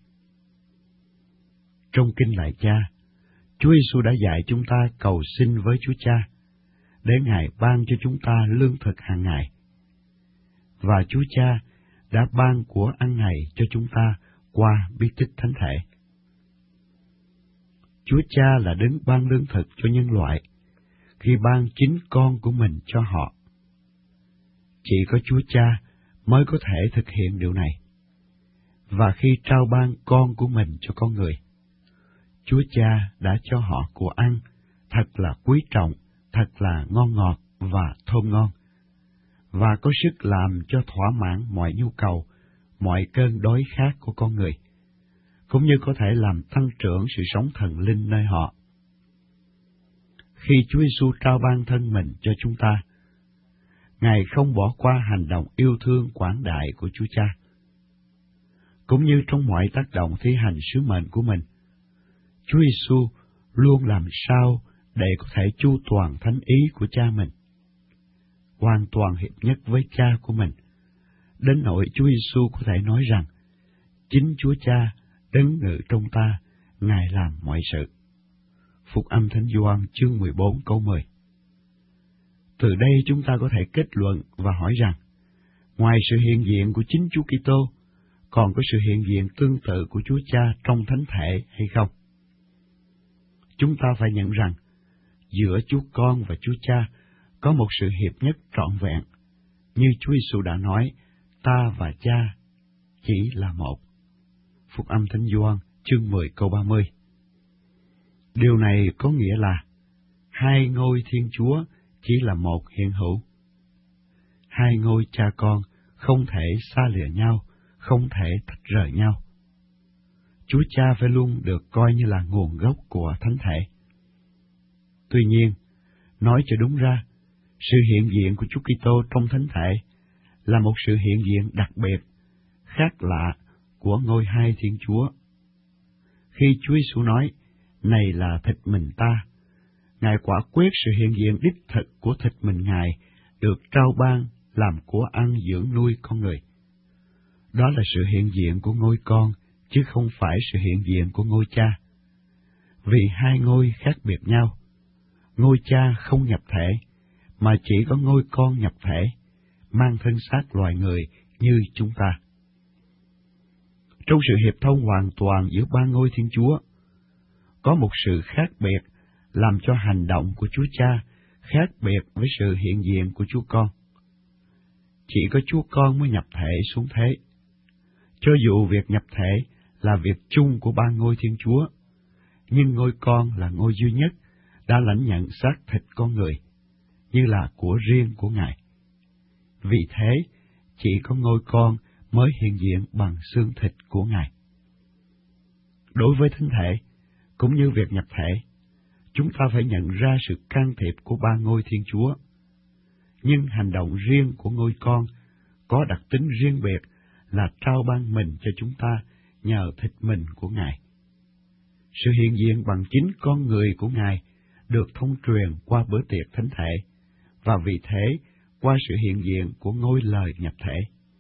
Trong Kinh Lạy Cha, Chúa Giêsu đã dạy chúng ta cầu xin với Chúa Cha, để Ngài ban cho chúng ta lương thực hàng ngày. Và Chúa Cha đã ban của ăn ngày cho chúng ta qua bí tích thánh thể. Chúa Cha là đấng ban lương thực cho nhân loại, khi ban chính con của mình cho họ. Chỉ có Chúa Cha mới có thể thực hiện điều này. Và khi trao ban con của mình cho con người, Chúa Cha đã cho họ của ăn thật là quý trọng, thật là ngon ngọt và thơm ngon, và có sức làm cho thỏa mãn mọi nhu cầu, mọi cơn đói khát của con người, cũng như có thể làm tăng trưởng sự sống thần linh nơi họ. Khi Chúa Giêsu trao ban thân mình cho chúng ta, Ngài không bỏ qua hành động yêu thương quảng đại của Chúa Cha. Cũng như trong mọi tác động thi hành sứ mệnh của mình, Chúa Giêsu luôn làm sao để có thể chu toàn thánh ý của Cha mình, hoàn toàn hiệp nhất với Cha của mình, đến nỗi Chúa Giêsu có thể nói rằng, chính Chúa Cha đấng ngự trong ta, Ngài làm mọi sự. Phúc âm Thánh Gioan chương 14 câu 10. Từ đây chúng ta có thể kết luận và hỏi rằng, ngoài sự hiện diện của chính Chúa Kitô, còn có sự hiện diện tương tự của Chúa Cha trong thánh thể hay không? Chúng ta phải nhận rằng, giữa Chúa Con và Chúa Cha có một sự hiệp nhất trọn vẹn, như Chúa Giêsu đã nói, ta và Cha chỉ là một. Phúc âm Thánh Gioan chương 10 câu 30. Điều này có nghĩa là, hai ngôi Thiên Chúa chỉ là một hiện hữu. Hai ngôi Cha Con không thể xa lìa nhau, không thể tách rời nhau. Chúa Cha phải luôn được coi như là nguồn gốc của thánh thể. Tuy nhiên, nói cho đúng ra, sự hiện diện của Chúa Kitô trong thánh thể là một sự hiện diện đặc biệt, khác lạ của ngôi hai Thiên Chúa. Khi Chúa Giêsu nói, này là thịt mình ta, Ngài quả quyết sự hiện diện đích thực của thịt mình Ngài được trao ban làm của ăn dưỡng nuôi con người. Đó là sự hiện diện của ngôi con, chứ không phải sự hiện diện của ngôi Cha. Vì hai ngôi khác biệt nhau, ngôi Cha không nhập thể, mà chỉ có ngôi con nhập thể, mang thân xác loài người như chúng ta. Trong sự hiệp thông hoàn toàn giữa ba ngôi Thiên Chúa, có một sự khác biệt làm cho hành động của Chúa Cha khác biệt với sự hiện diện của Chúa Con. Chỉ có Chúa Con mới nhập thể xuống thế. Cho dù việc nhập thể là việc chung của ba ngôi Thiên Chúa, nhưng ngôi con là ngôi duy nhất đã lãnh nhận xác thịt con người, như là của riêng của Ngài. Vì thế, chỉ có ngôi con mới hiện diện bằng xương thịt của Ngài. Đối với thánh thể, cũng như việc nhập thể, chúng ta phải nhận ra sự can thiệp của ba ngôi Thiên Chúa. Nhưng hành động riêng của ngôi con có đặc tính riêng biệt là trao ban mình cho chúng ta nhờ thịt mình của Ngài. Sự hiện diện bằng chính con người của Ngài được thông truyền qua bữa tiệc thánh thể, và vì thế qua sự hiện diện của ngôi lời nhập thể.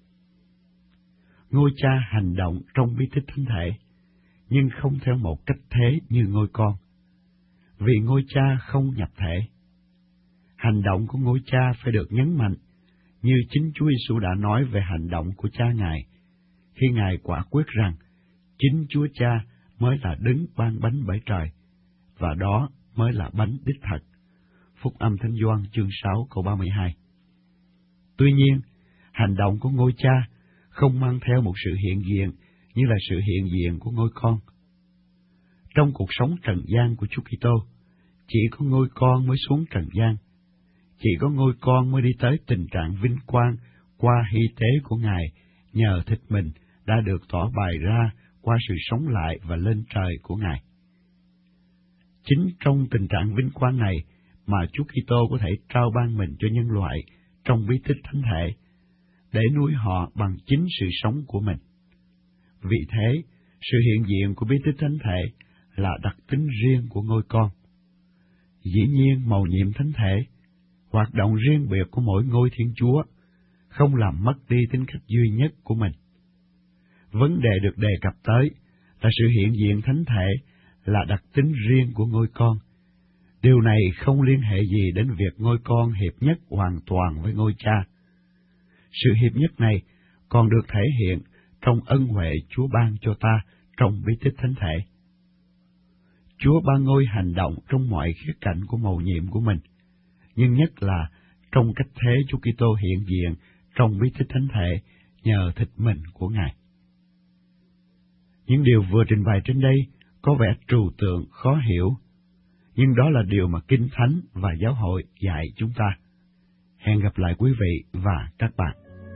Ngôi Cha hành động trong bí tích thánh thể, nhưng không theo một cách thế như ngôi con, vì ngôi Cha không nhập thể. Hành động của ngôi Cha phải được nhấn mạnh, như chính Chúa Giêsu đã nói về hành động của Cha Ngài, khi Ngài quả quyết rằng chính Chúa Cha mới là đấng ban bánh bởi trời, và đó mới là bánh đích thật. Phúc âm Thánh Gioan chương 6 câu 32. Tuy nhiên, hành động của ngôi Cha không mang theo một sự hiện diện như là sự hiện diện của ngôi con. Trong cuộc sống trần gian của Chúa Kitô, chỉ có ngôi con mới xuống trần gian, chỉ có ngôi con mới đi tới tình trạng vinh quang qua hy tế của Ngài nhờ thịt mình đã được tỏ bày ra qua sự sống lại và lên trời của Ngài. Chính trong tình trạng vinh quang này mà Chúa Kitô có thể trao ban mình cho nhân loại trong bí tích thánh thể, để nuôi họ bằng chính sự sống của mình. Vì thế, sự hiện diện của bí tích thánh thể là đặc tính riêng của ngôi con. Dĩ nhiên, mầu nhiệm thánh thể, hoạt động riêng biệt của mỗi ngôi Thiên Chúa, không làm mất đi tính cách duy nhất của mình. Vấn đề được đề cập tới là sự hiện diện thánh thể là đặc tính riêng của ngôi con. Điều này không liên hệ gì đến việc ngôi con hiệp nhất hoàn toàn với ngôi Cha. Sự hiệp nhất này còn được thể hiện trong ân huệ Chúa ban cho ta trong bí tích thánh thể. Chúa ban ngôi hành động trong mọi khía cạnh của mầu nhiệm của mình, nhưng nhất là trong cách thế Chúa Kitô hiện diện trong bí tích thánh thể nhờ thịt mình của Ngài. Những điều vừa trình bày trên đây có vẻ trừu tượng, khó hiểu, nhưng đó là điều mà Kinh Thánh và Giáo hội dạy chúng ta. Hẹn gặp lại quý vị và các bạn.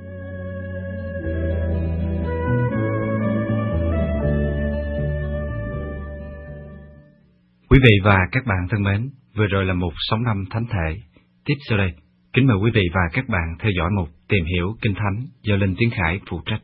Quý vị và các bạn thân mến, vừa rồi là mục Sống Năm Thánh Thể. Tiếp sau đây, kính mời quý vị và các bạn theo dõi mục Tìm Hiểu Kinh Thánh do Linh Tiến Khải phụ trách.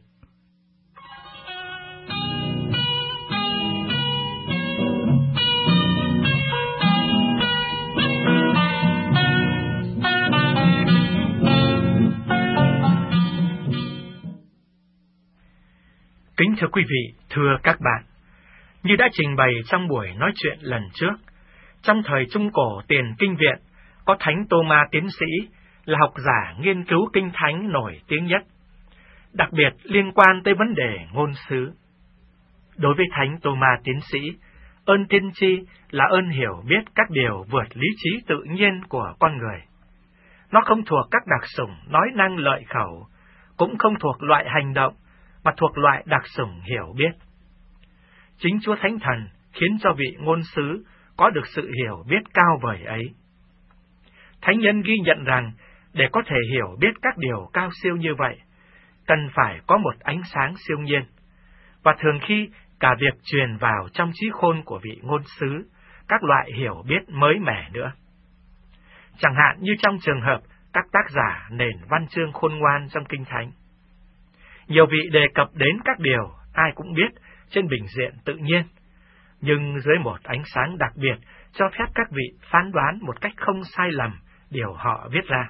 Kính thưa quý vị, thưa các bạn, như đã trình bày trong buổi nói chuyện lần trước, trong thời Trung Cổ tiền Kinh Viện, có Thánh Tô-ma Tiến Sĩ là học giả nghiên cứu Kinh Thánh nổi tiếng nhất, đặc biệt liên quan tới vấn đề ngôn sứ. Đối với Thánh Tô-ma Tiến Sĩ, ơn tiên tri là ơn hiểu biết các điều vượt lý trí tự nhiên của con người. Nó không thuộc các đặc sủng nói năng lợi khẩu, cũng không thuộc loại hành động, mà thuộc loại đặc sủng hiểu biết. Chính Chúa Thánh Thần khiến cho vị ngôn sứ có được sự hiểu biết cao vời ấy. Thánh nhân ghi nhận rằng, để có thể hiểu biết các điều cao siêu như vậy, cần phải có một ánh sáng siêu nhiên, và thường khi cả việc truyền vào trong trí khôn của vị ngôn sứ các loại hiểu biết mới mẻ nữa. Chẳng hạn như trong trường hợp các tác giả nền văn chương khôn ngoan trong Kinh Thánh. Nhiều vị đề cập đến các điều ai cũng biết trên bình diện tự nhiên, nhưng dưới một ánh sáng đặc biệt cho phép các vị phán đoán một cách không sai lầm điều họ viết ra.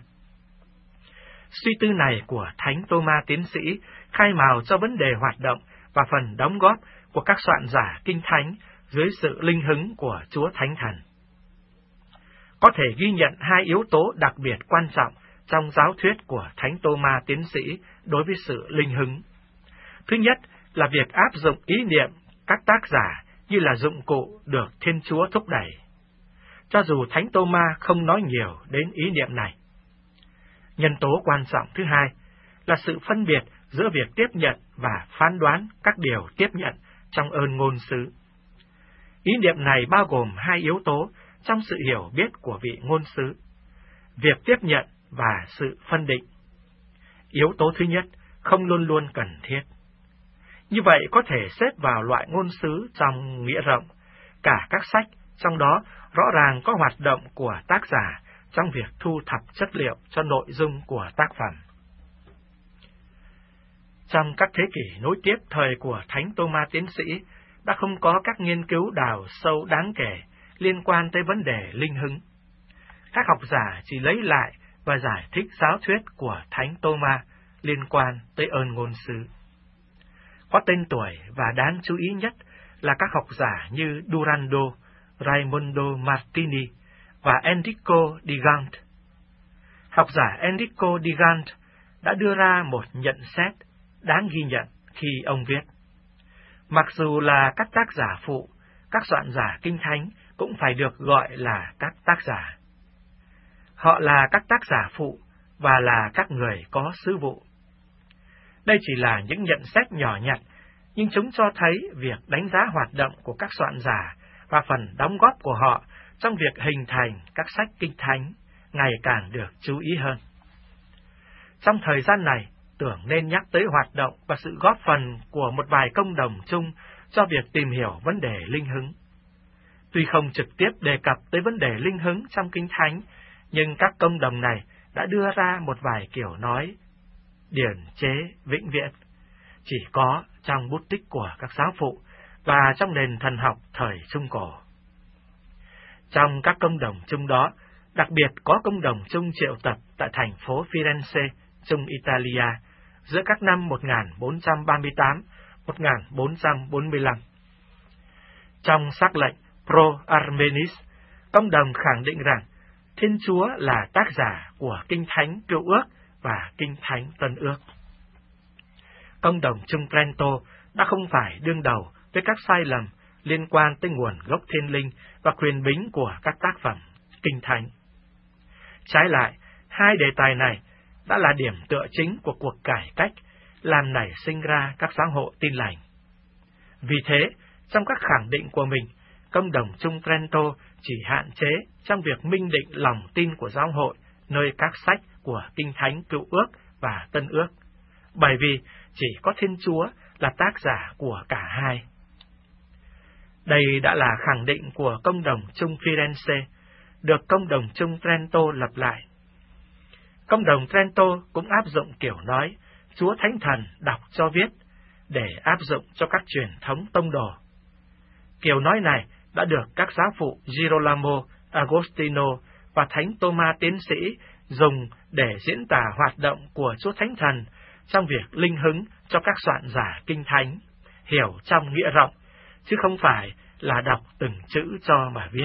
Suy tư này của Thánh Tô-ma Tiến Sĩ khai mào cho vấn đề hoạt động và phần đóng góp của các soạn giả Kinh Thánh dưới sự linh hứng của Chúa Thánh Thần. Có thể ghi nhận hai yếu tố đặc biệt quan trọng trong giáo thuyết của Thánh Tô-ma Tiến Sĩ đối với sự linh hứng. Thứ nhất là việc áp dụng ý niệm các tác giả như là dụng cụ được Thiên Chúa thúc đẩy, cho dù Thánh Tô-ma không nói nhiều đến ý niệm này. Nhân tố quan trọng thứ hai là sự phân biệt giữa việc tiếp nhận và phán đoán các điều tiếp nhận trong ơn ngôn sứ. Ý niệm này bao gồm hai yếu tố trong sự hiểu biết của vị ngôn sứ: việc tiếp nhận và sự phân định. Yếu tố thứ nhất không luôn luôn cần thiết. Như vậy có thể xếp vào loại ngôn sứ trong nghĩa rộng, cả các sách, trong đó rõ ràng có hoạt động của tác giả trong việc thu thập chất liệu cho nội dung của tác phẩm. Trong các thế kỷ nối tiếp thời của Thánh Tô-ma Tiến Sĩ, đã không có các nghiên cứu đào sâu đáng kể liên quan tới vấn đề linh hứng. Các học giả chỉ lấy lại và giải thích giáo thuyết của Thánh Tô-ma liên quan tới ơn ngôn sứ. Có tên tuổi và đáng chú ý nhất là các học giả như Durando, Raimondo Martini và Enrico Di Gant. Học giả Enrico Di Gant đã đưa ra một nhận xét đáng ghi nhận khi ông viết: mặc dù là các tác giả phụ, các soạn giả Kinh Thánh cũng phải được gọi là các tác giả. Họ là các tác giả phụ và là các người có sứ vụ. Đây chỉ là những nhận xét nhỏ nhặt, nhưng chúng cho thấy việc đánh giá hoạt động của các soạn giả và phần đóng góp của họ trong việc hình thành các sách Kinh Thánh ngày càng được chú ý hơn. Trong thời gian này, tưởng nên nhắc tới hoạt động và sự góp phần của một vài công đồng chung cho việc tìm hiểu vấn đề linh hứng. Tuy không trực tiếp đề cập tới vấn đề linh hứng trong Kinh Thánh, nhưng các công đồng này đã đưa ra một vài kiểu nói điển chế vĩnh viễn, chỉ có trong bút tích của các giáo phụ và trong nền thần học thời Trung Cổ. Trong các công đồng chung đó, đặc biệt có công đồng chung triệu tập tại thành phố Firenze, Trung Italia, giữa các năm 1438-1445. Trong sắc lệnh Pro Armenis, công đồng khẳng định rằng Thiên Chúa là tác giả của Kinh Thánh Cựu Ước và Kinh Thánh Tân Ước. Công đồng chung Trento đã không phải đương đầu với các sai lầm liên quan tới nguồn gốc thiên linh và quyền bính của các tác phẩm Kinh Thánh. Trái lại, hai đề tài này đã là điểm tựa chính của cuộc cải cách, làm nảy sinh ra các giáo hội Tin Lành. Vì thế, trong các khẳng định của mình, Công đồng chung Trento chỉ hạn chế trong việc minh định lòng tin của giáo hội nơi các sách của Kinh Thánh Cựu Ước và Tân Ước, bởi vì chỉ có Thiên Chúa là tác giả của cả hai. Đây đã là khẳng định của Công đồng chung Firenze, được Công đồng chung Trento lập lại. Công đồng Trento cũng áp dụng kiểu nói Chúa Thánh Thần đọc cho viết để áp dụng cho các truyền thống tông đồ. Kiểu nói này đã được các giáo phụ Girolamo, Agostino và Thánh Tô-ma Tiến sĩ dùng để diễn tả hoạt động của Chúa Thánh Thần trong việc linh hứng cho các soạn giả Kinh Thánh, hiểu trong nghĩa rộng, chứ không phải là đọc từng chữ cho mà viết.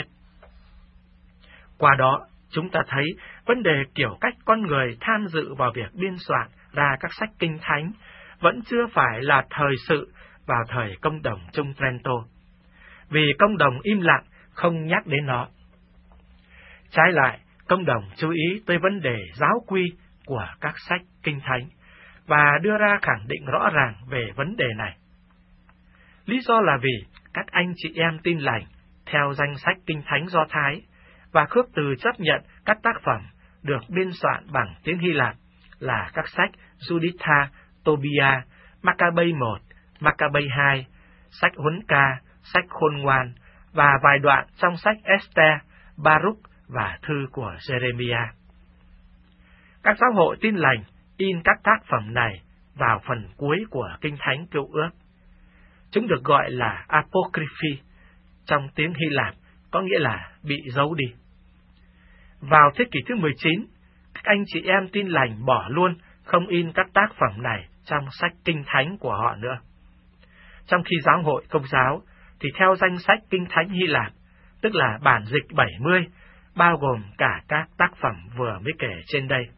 Qua đó, chúng ta thấy vấn đề kiểu cách con người tham dự vào việc biên soạn ra các sách Kinh Thánh vẫn chưa phải là thời sự vào thời Công đồng chung Trento, vì Công đồng im lặng không nhắc đến nó. Trái lại, Công đồng chú ý tới vấn đề giáo quy của các sách Kinh Thánh và đưa ra khẳng định rõ ràng về vấn đề này. Lý do là vì các anh chị em Tin Lành theo danh sách Kinh Thánh Do Thái và khước từ chấp nhận các tác phẩm được biên soạn bằng tiếng Hy Lạp là các sách Juditha, Tobia, Maccabei 1, Maccabei 2, sách Huấn Ca, sách Khôn Ngoan và vài đoạn trong sách Esther, Baruch và thư của Jeremiah. Các giáo hội Tin Lành in các tác phẩm này vào phần cuối của Kinh Thánh Cựu Ước. Chúng được gọi là Apocryphi, trong tiếng Hy Lạp có nghĩa là bị giấu đi. Vào thế kỷ thứ 19, các anh chị em Tin Lành bỏ luôn không in các tác phẩm này trong sách Kinh Thánh của họ nữa. Trong khi giáo hội Công giáo thì theo danh sách Kinh Thánh Hy Lạp, tức là bản dịch 70, bao gồm cả các tác phẩm vừa mới kể trên đây.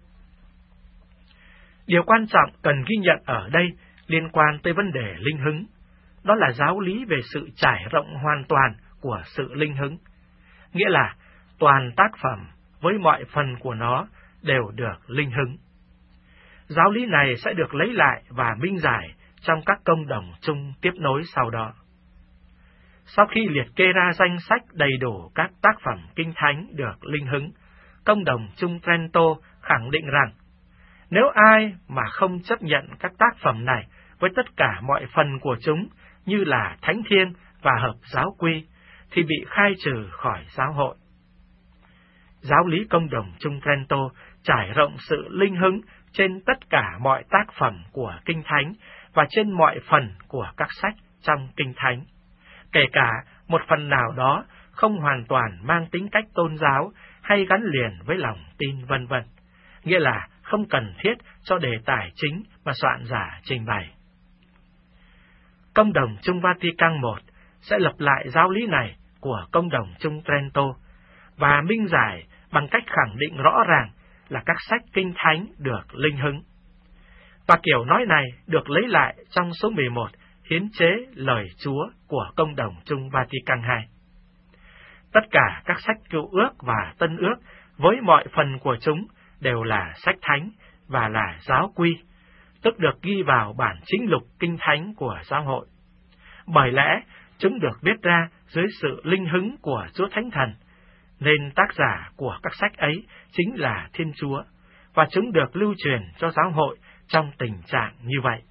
Điều quan trọng cần ghi nhận ở đây liên quan tới vấn đề linh hứng, đó là giáo lý về sự trải rộng hoàn toàn của sự linh hứng, nghĩa là toàn tác phẩm với mọi phần của nó đều được linh hứng. Giáo lý này sẽ được lấy lại và minh giải trong các công đồng chung tiếp nối sau đó. Sau khi liệt kê ra danh sách đầy đủ các tác phẩm Kinh Thánh được linh hứng, Công đồng chung Trento khẳng định rằng nếu ai mà không chấp nhận các tác phẩm này với tất cả mọi phần của chúng như là thánh thiêng và hợp giáo quy, thì bị khai trừ khỏi giáo hội. Giáo lý Công đồng chung Trento trải rộng sự linh hứng trên tất cả mọi tác phẩm của Kinh Thánh và trên mọi phần của các sách trong Kinh Thánh, kể cả một phần nào đó không hoàn toàn mang tính cách tôn giáo hay gắn liền với lòng tin vân vân, nghĩa là không cần thiết cho đề tài chính mà soạn giả trình bày. Công đồng chung Vatican I sẽ lập lại giáo lý này của Công đồng chung Trento và minh giải bằng cách khẳng định rõ ràng là các sách Kinh Thánh được linh hứng. Và kiểu nói này được lấy lại trong số 11 hiến chế lời Chúa của Công đồng chung Vatican II. Tất cả các sách Cựu Ước và Tân Ước với mọi phần của chúng đều là sách thánh và là giáo quy, tức được ghi vào bản chính lục Kinh Thánh của giáo hội. Bởi lẽ chúng được viết ra dưới sự linh hứng của Chúa Thánh Thần, nên tác giả của các sách ấy chính là Thiên Chúa, và chúng được lưu truyền cho giáo hội trong tình trạng như vậy.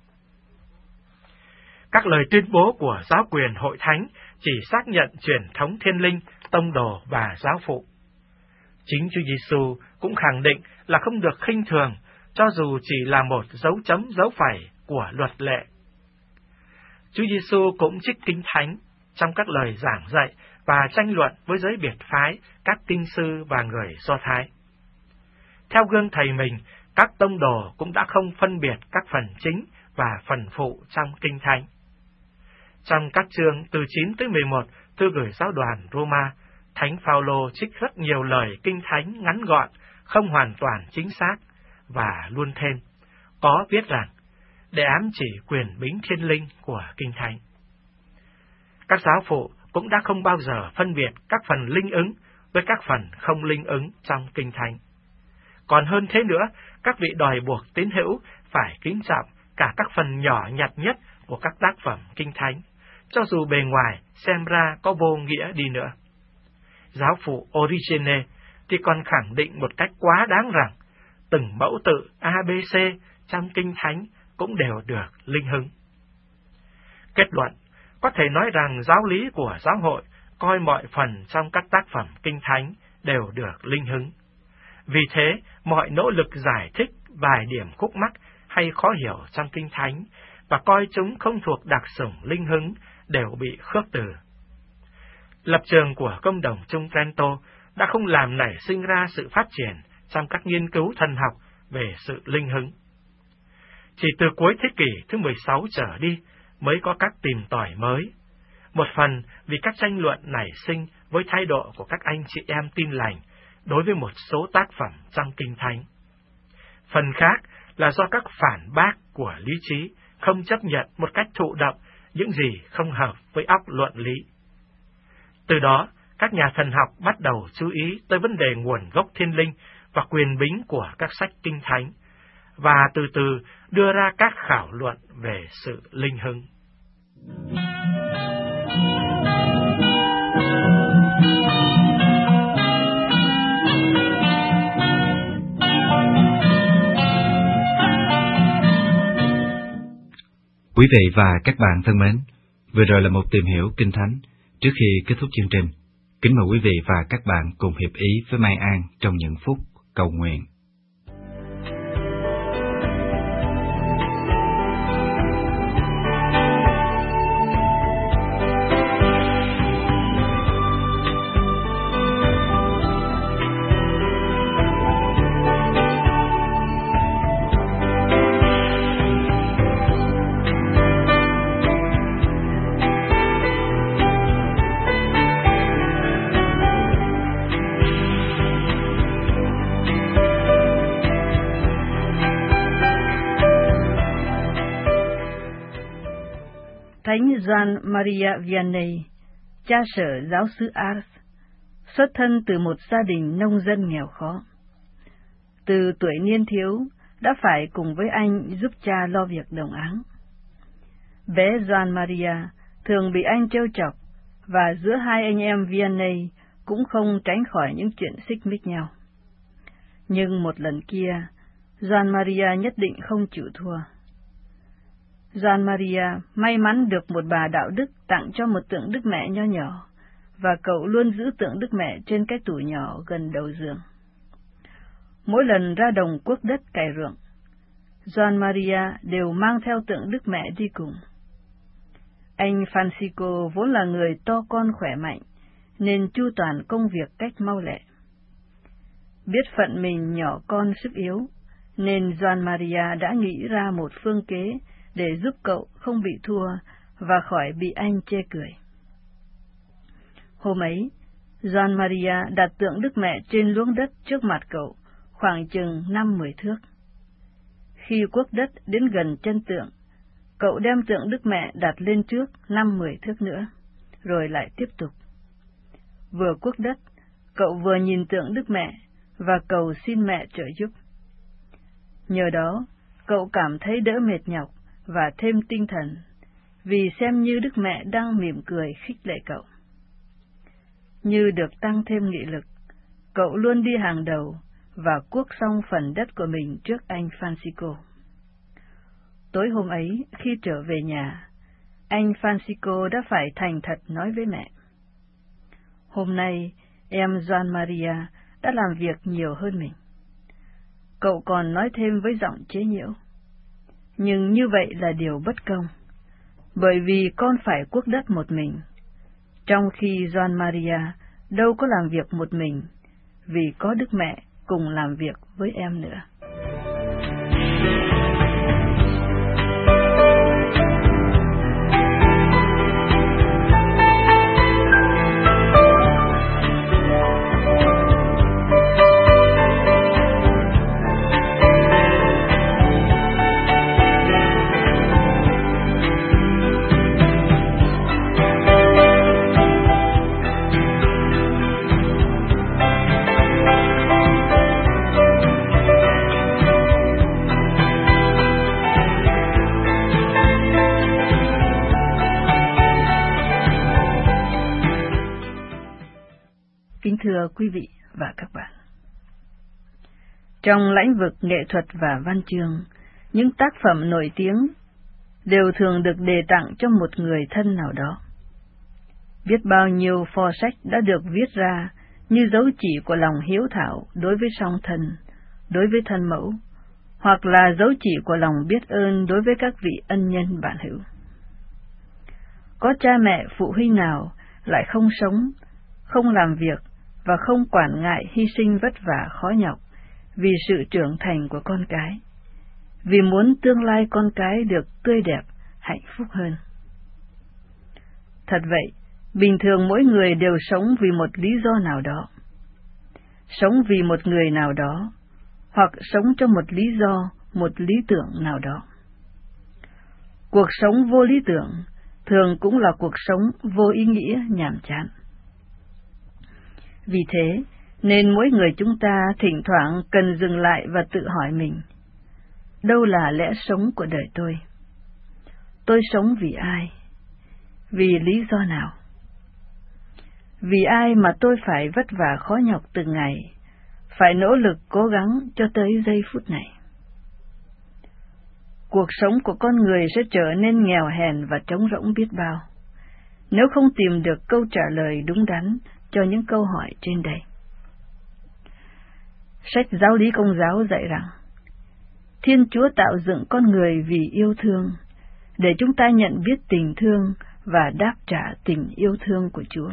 Các lời tuyên bố của giáo quyền hội thánh chỉ xác nhận truyền thống thiên linh, tông đồ và giáo phụ. Chính Chúa Giêsu cũng khẳng định là không được khinh thường, cho dù chỉ là một dấu chấm dấu phẩy của luật lệ. Chúa Giêsu cũng trích Kinh Thánh trong các lời giảng dạy và tranh luận với giới biệt phái, các kinh sư và người Do Thái. Theo gương thầy mình, các tông đồ cũng đã không phân biệt các phần chính và phần phụ trong Kinh Thánh. Trong các chương từ 9 tới 11 thư gửi giáo đoàn Roma, Thánh Phaolô trích rất nhiều lời Kinh Thánh ngắn gọn, không hoàn toàn chính xác, và luôn thêm có viết rằng để ám chỉ quyền bính thiên linh của Kinh Thánh. Các giáo phụ cũng đã không bao giờ phân biệt các phần linh ứng với các phần không linh ứng trong Kinh Thánh. Còn hơn thế nữa, các vị đòi buộc tín hữu phải kính trọng cả các phần nhỏ nhặt nhất của các tác phẩm kinh thánh, cho dù bề ngoài xem ra có vô nghĩa đi nữa. Giáo phụ Origene thì còn khẳng định một cách quá đáng rằng từng mẫu tự ABC trong kinh thánh cũng đều được linh hứng. Kết luận, có thể nói rằng giáo lý của giáo hội coi mọi phần trong các tác phẩm kinh thánh đều được linh hứng. Vì thế, mọi nỗ lực giải thích vài điểm khúc mắc hay khó hiểu trong kinh thánh và coi chúng không thuộc đặc chủng linh hứng đều bị khước từ. Lập trường của công đồng Trung Trento đã không làm nảy sinh ra sự phát triển trong các nghiên cứu thần học về sự linh hứng. Chỉ từ cuối thế kỷ thứ 16 trở đi mới có các tìm tòi mới, một phần vì các tranh luận nảy sinh với thái độ của các anh chị em tin lành đối với một số tác phẩm trong kinh thánh. Phần khác là do các phản bác của lý trí không chấp nhận một cách thụ động những gì không hợp với óc luận lý. Từ đó, các nhà thần học bắt đầu chú ý tới vấn đề nguồn gốc thiên linh và quyền bính của các sách kinh thánh, và từ từ đưa ra các khảo luận về sự linh hứng. Quý vị và các bạn thân mến, vừa rồi là một tìm hiểu kinh thánh. Trước khi kết thúc chương trình, kính mời quý vị và các bạn cùng hiệp ý với Mai An trong những phút cầu nguyện. Thánh Gioan Maria Vianney, cha sở giáo xứ Ars, xuất thân từ một gia đình nông dân nghèo khó. Từ tuổi niên thiếu, đã phải cùng với anh giúp cha lo việc đồng áng. Bé Gioan Maria thường bị anh trêu chọc, và giữa hai anh em Vianney cũng không tránh khỏi những chuyện xích mích nhau. Nhưng một lần kia, Gioan Maria nhất định không chịu thua. Gioan Maria may mắn được một bà đạo đức tặng cho một tượng Đức Mẹ nho nhỏ, và cậu luôn giữ tượng Đức Mẹ trên cái tủ nhỏ gần đầu giường. Mỗi lần ra đồng cuốc đất cày ruộng, Gioan Maria đều mang theo tượng Đức Mẹ đi cùng. Anh Francisco vốn là người to con khỏe mạnh, nên chu toàn công việc cách mau lẹ. Biết phận mình nhỏ con sức yếu, nên Gioan Maria đã nghĩ ra một phương kế để giúp cậu không bị thua và khỏi bị anh chê cười. Hôm ấy, Gioan Maria đặt tượng Đức Mẹ trên luống đất trước mặt cậu, khoảng chừng 5-10 thước. Khi cuốc đất đến gần chân tượng, cậu đem tượng Đức Mẹ đặt lên trước 5-10 thước nữa, rồi lại tiếp tục. Vừa cuốc đất, cậu vừa nhìn tượng Đức Mẹ và cầu xin mẹ trợ giúp. Nhờ đó, cậu cảm thấy đỡ mệt nhọc và thêm tinh thần, vì xem như Đức Mẹ đang mỉm cười khích lệ cậu. Như được tăng thêm nghị lực, cậu luôn đi hàng đầu và cuốc xong phần đất của mình trước anh Francisco. Tối hôm ấy, khi trở về nhà, anh Francisco đã phải thành thật nói với mẹ: "Hôm nay, em Gioan Maria đã làm việc nhiều hơn mình." Cậu còn nói thêm với giọng chế giễu: "Nhưng như vậy là điều bất công, bởi vì con phải cuốc đất một mình, trong khi Gioan Maria đâu có làm việc một mình, vì có Đức Mẹ cùng làm việc với em nữa." Kính thưa quý vị và các bạn, trong lĩnh vực nghệ thuật và văn chương, những tác phẩm nổi tiếng đều thường được đề tặng cho một người thân nào đó. Biết bao nhiêu pho sách đã được viết ra như dấu chỉ của lòng hiếu thảo đối với song thân, đối với thân mẫu, hoặc là dấu chỉ của lòng biết ơn đối với các vị ân nhân bạn hữu. Có cha mẹ phụ huynh nào lại không sống, không làm việc và không quản ngại hy sinh vất vả khó nhọc vì sự trưởng thành của con cái, vì muốn tương lai con cái được tươi đẹp, hạnh phúc hơn. Thật vậy, bình thường mỗi người đều sống vì một lý do nào đó, sống vì một người nào đó, hoặc sống cho một lý do, một lý tưởng nào đó. Cuộc sống vô lý tưởng thường cũng là cuộc sống vô ý nghĩa nhàm chán. Vì thế, nên mỗi người chúng ta thỉnh thoảng cần dừng lại và tự hỏi mình, đâu là lẽ sống của đời tôi? Tôi sống vì ai? Vì lý do nào? Vì ai mà tôi phải vất vả khó nhọc từng ngày, phải nỗ lực cố gắng cho tới giây phút này? Cuộc sống của con người sẽ trở nên nghèo hèn và trống rỗng biết bao, nếu không tìm được câu trả lời đúng đắn cho những câu hỏi trên đây. Sách Giáo lý Công giáo dạy rằng, Thiên Chúa tạo dựng con người vì yêu thương, để chúng ta nhận biết tình thương và đáp trả tình yêu thương của Chúa.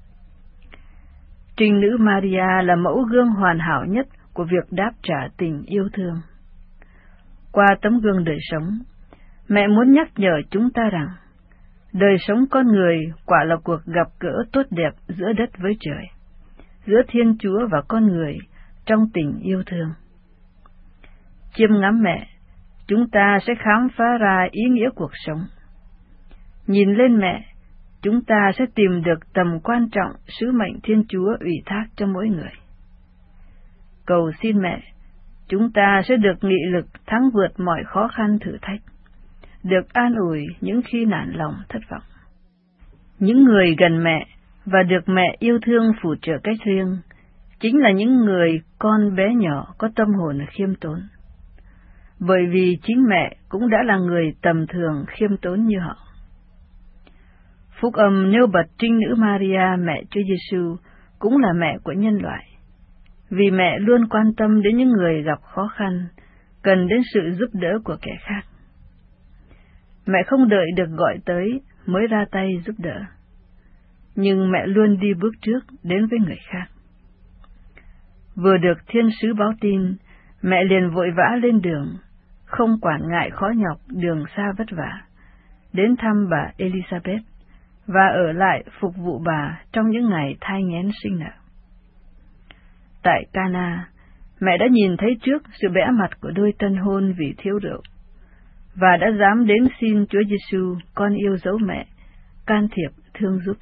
Trinh nữ Maria là mẫu gương hoàn hảo nhất của việc đáp trả tình yêu thương. Qua tấm gương đời sống, mẹ muốn nhắc nhở chúng ta rằng, đời sống con người quả là cuộc gặp gỡ tốt đẹp giữa đất với trời, giữa Thiên Chúa và con người trong tình yêu thương. Chiêm ngắm mẹ, chúng ta sẽ khám phá ra ý nghĩa cuộc sống. Nhìn lên mẹ, chúng ta sẽ tìm được tầm quan trọng sứ mệnh Thiên Chúa ủy thác cho mỗi người. Cầu xin mẹ, chúng ta sẽ được nghị lực thắng vượt mọi khó khăn thử thách, được an ủi những khi nản lòng thất vọng. Những người gần mẹ và được mẹ yêu thương phù trợ cách riêng, chính là những người con bé nhỏ có tâm hồn khiêm tốn, bởi vì chính mẹ cũng đã là người tầm thường khiêm tốn như họ. Phúc âm nêu bật trinh nữ Maria, mẹ Chúa Giêsu, cũng là mẹ của nhân loại, vì mẹ luôn quan tâm đến những người gặp khó khăn, cần đến sự giúp đỡ của kẻ khác. Mẹ không đợi được gọi tới mới ra tay giúp đỡ, nhưng mẹ luôn đi bước trước đến với người khác. Vừa được thiên sứ báo tin, mẹ liền vội vã lên đường, không quản ngại khó nhọc đường xa vất vả, đến thăm bà Elizabeth và ở lại phục vụ bà trong những ngày thai nghén sinh nở. Tại Cana, mẹ đã nhìn thấy trước sự bẽ mặt của đôi tân hôn vì thiếu rượu, và đã dám đến xin Chúa Giêsu, con yêu dấu mẹ, can thiệp thương giúp.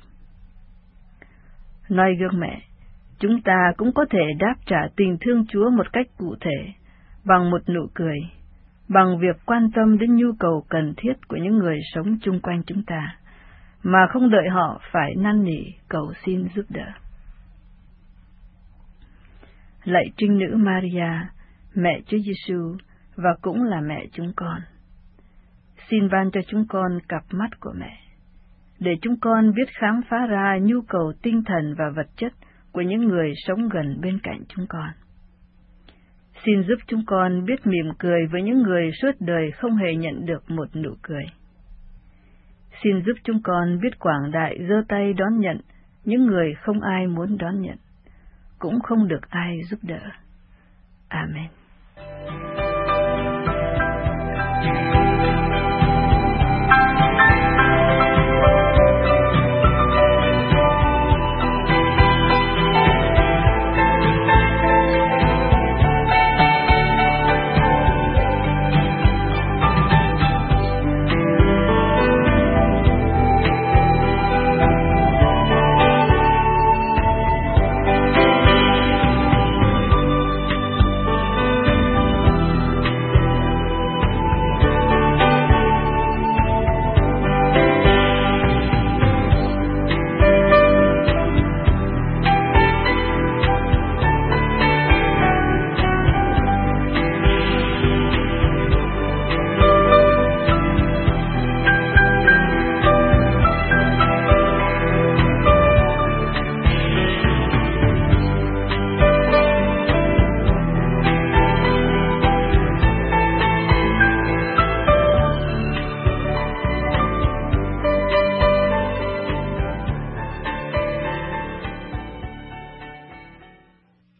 Noi gương mẹ, chúng ta cũng có thể đáp trả tình thương Chúa một cách cụ thể, bằng một nụ cười, bằng việc quan tâm đến nhu cầu cần thiết của những người sống chung quanh chúng ta, mà không đợi họ phải năn nỉ cầu xin giúp đỡ. Lạy trinh nữ Maria, mẹ Chúa Giêsu và cũng là mẹ chúng con, xin ban cho chúng con cặp mắt của mẹ, để chúng con biết khám phá ra nhu cầu tinh thần và vật chất của những người sống gần bên cạnh chúng con. Xin giúp chúng con biết mỉm cười với những người suốt đời không hề nhận được một nụ cười. Xin giúp chúng con biết quảng đại giơ tay đón nhận những người không ai muốn đón nhận, cũng không được ai giúp đỡ. Amen.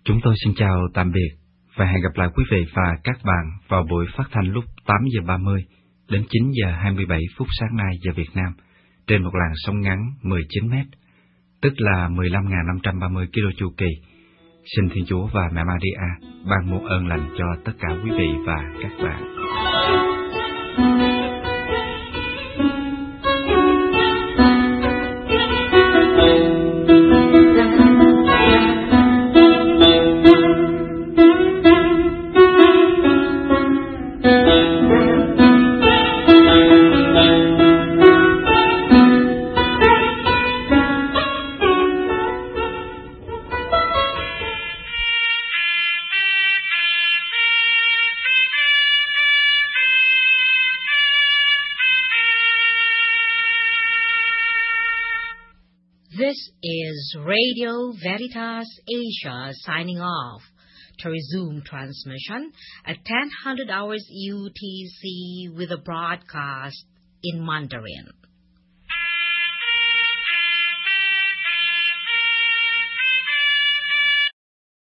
Chúng tôi xin chào tạm biệt và hẹn gặp lại quý vị và các bạn vào buổi phát thanh lúc 8 giờ 30 đến 9 giờ 27 phút sáng nay giờ Việt Nam trên một làn sóng ngắn 19 mét, tức là 15.530 km chu kỳ. Xin Thiên Chúa và Mẹ Maria ban muôn ơn lành cho tất cả quý vị và các bạn. This is Radio Veritas Asia signing off. To resume transmission at 10:00 hours UTC with a broadcast in Mandarin.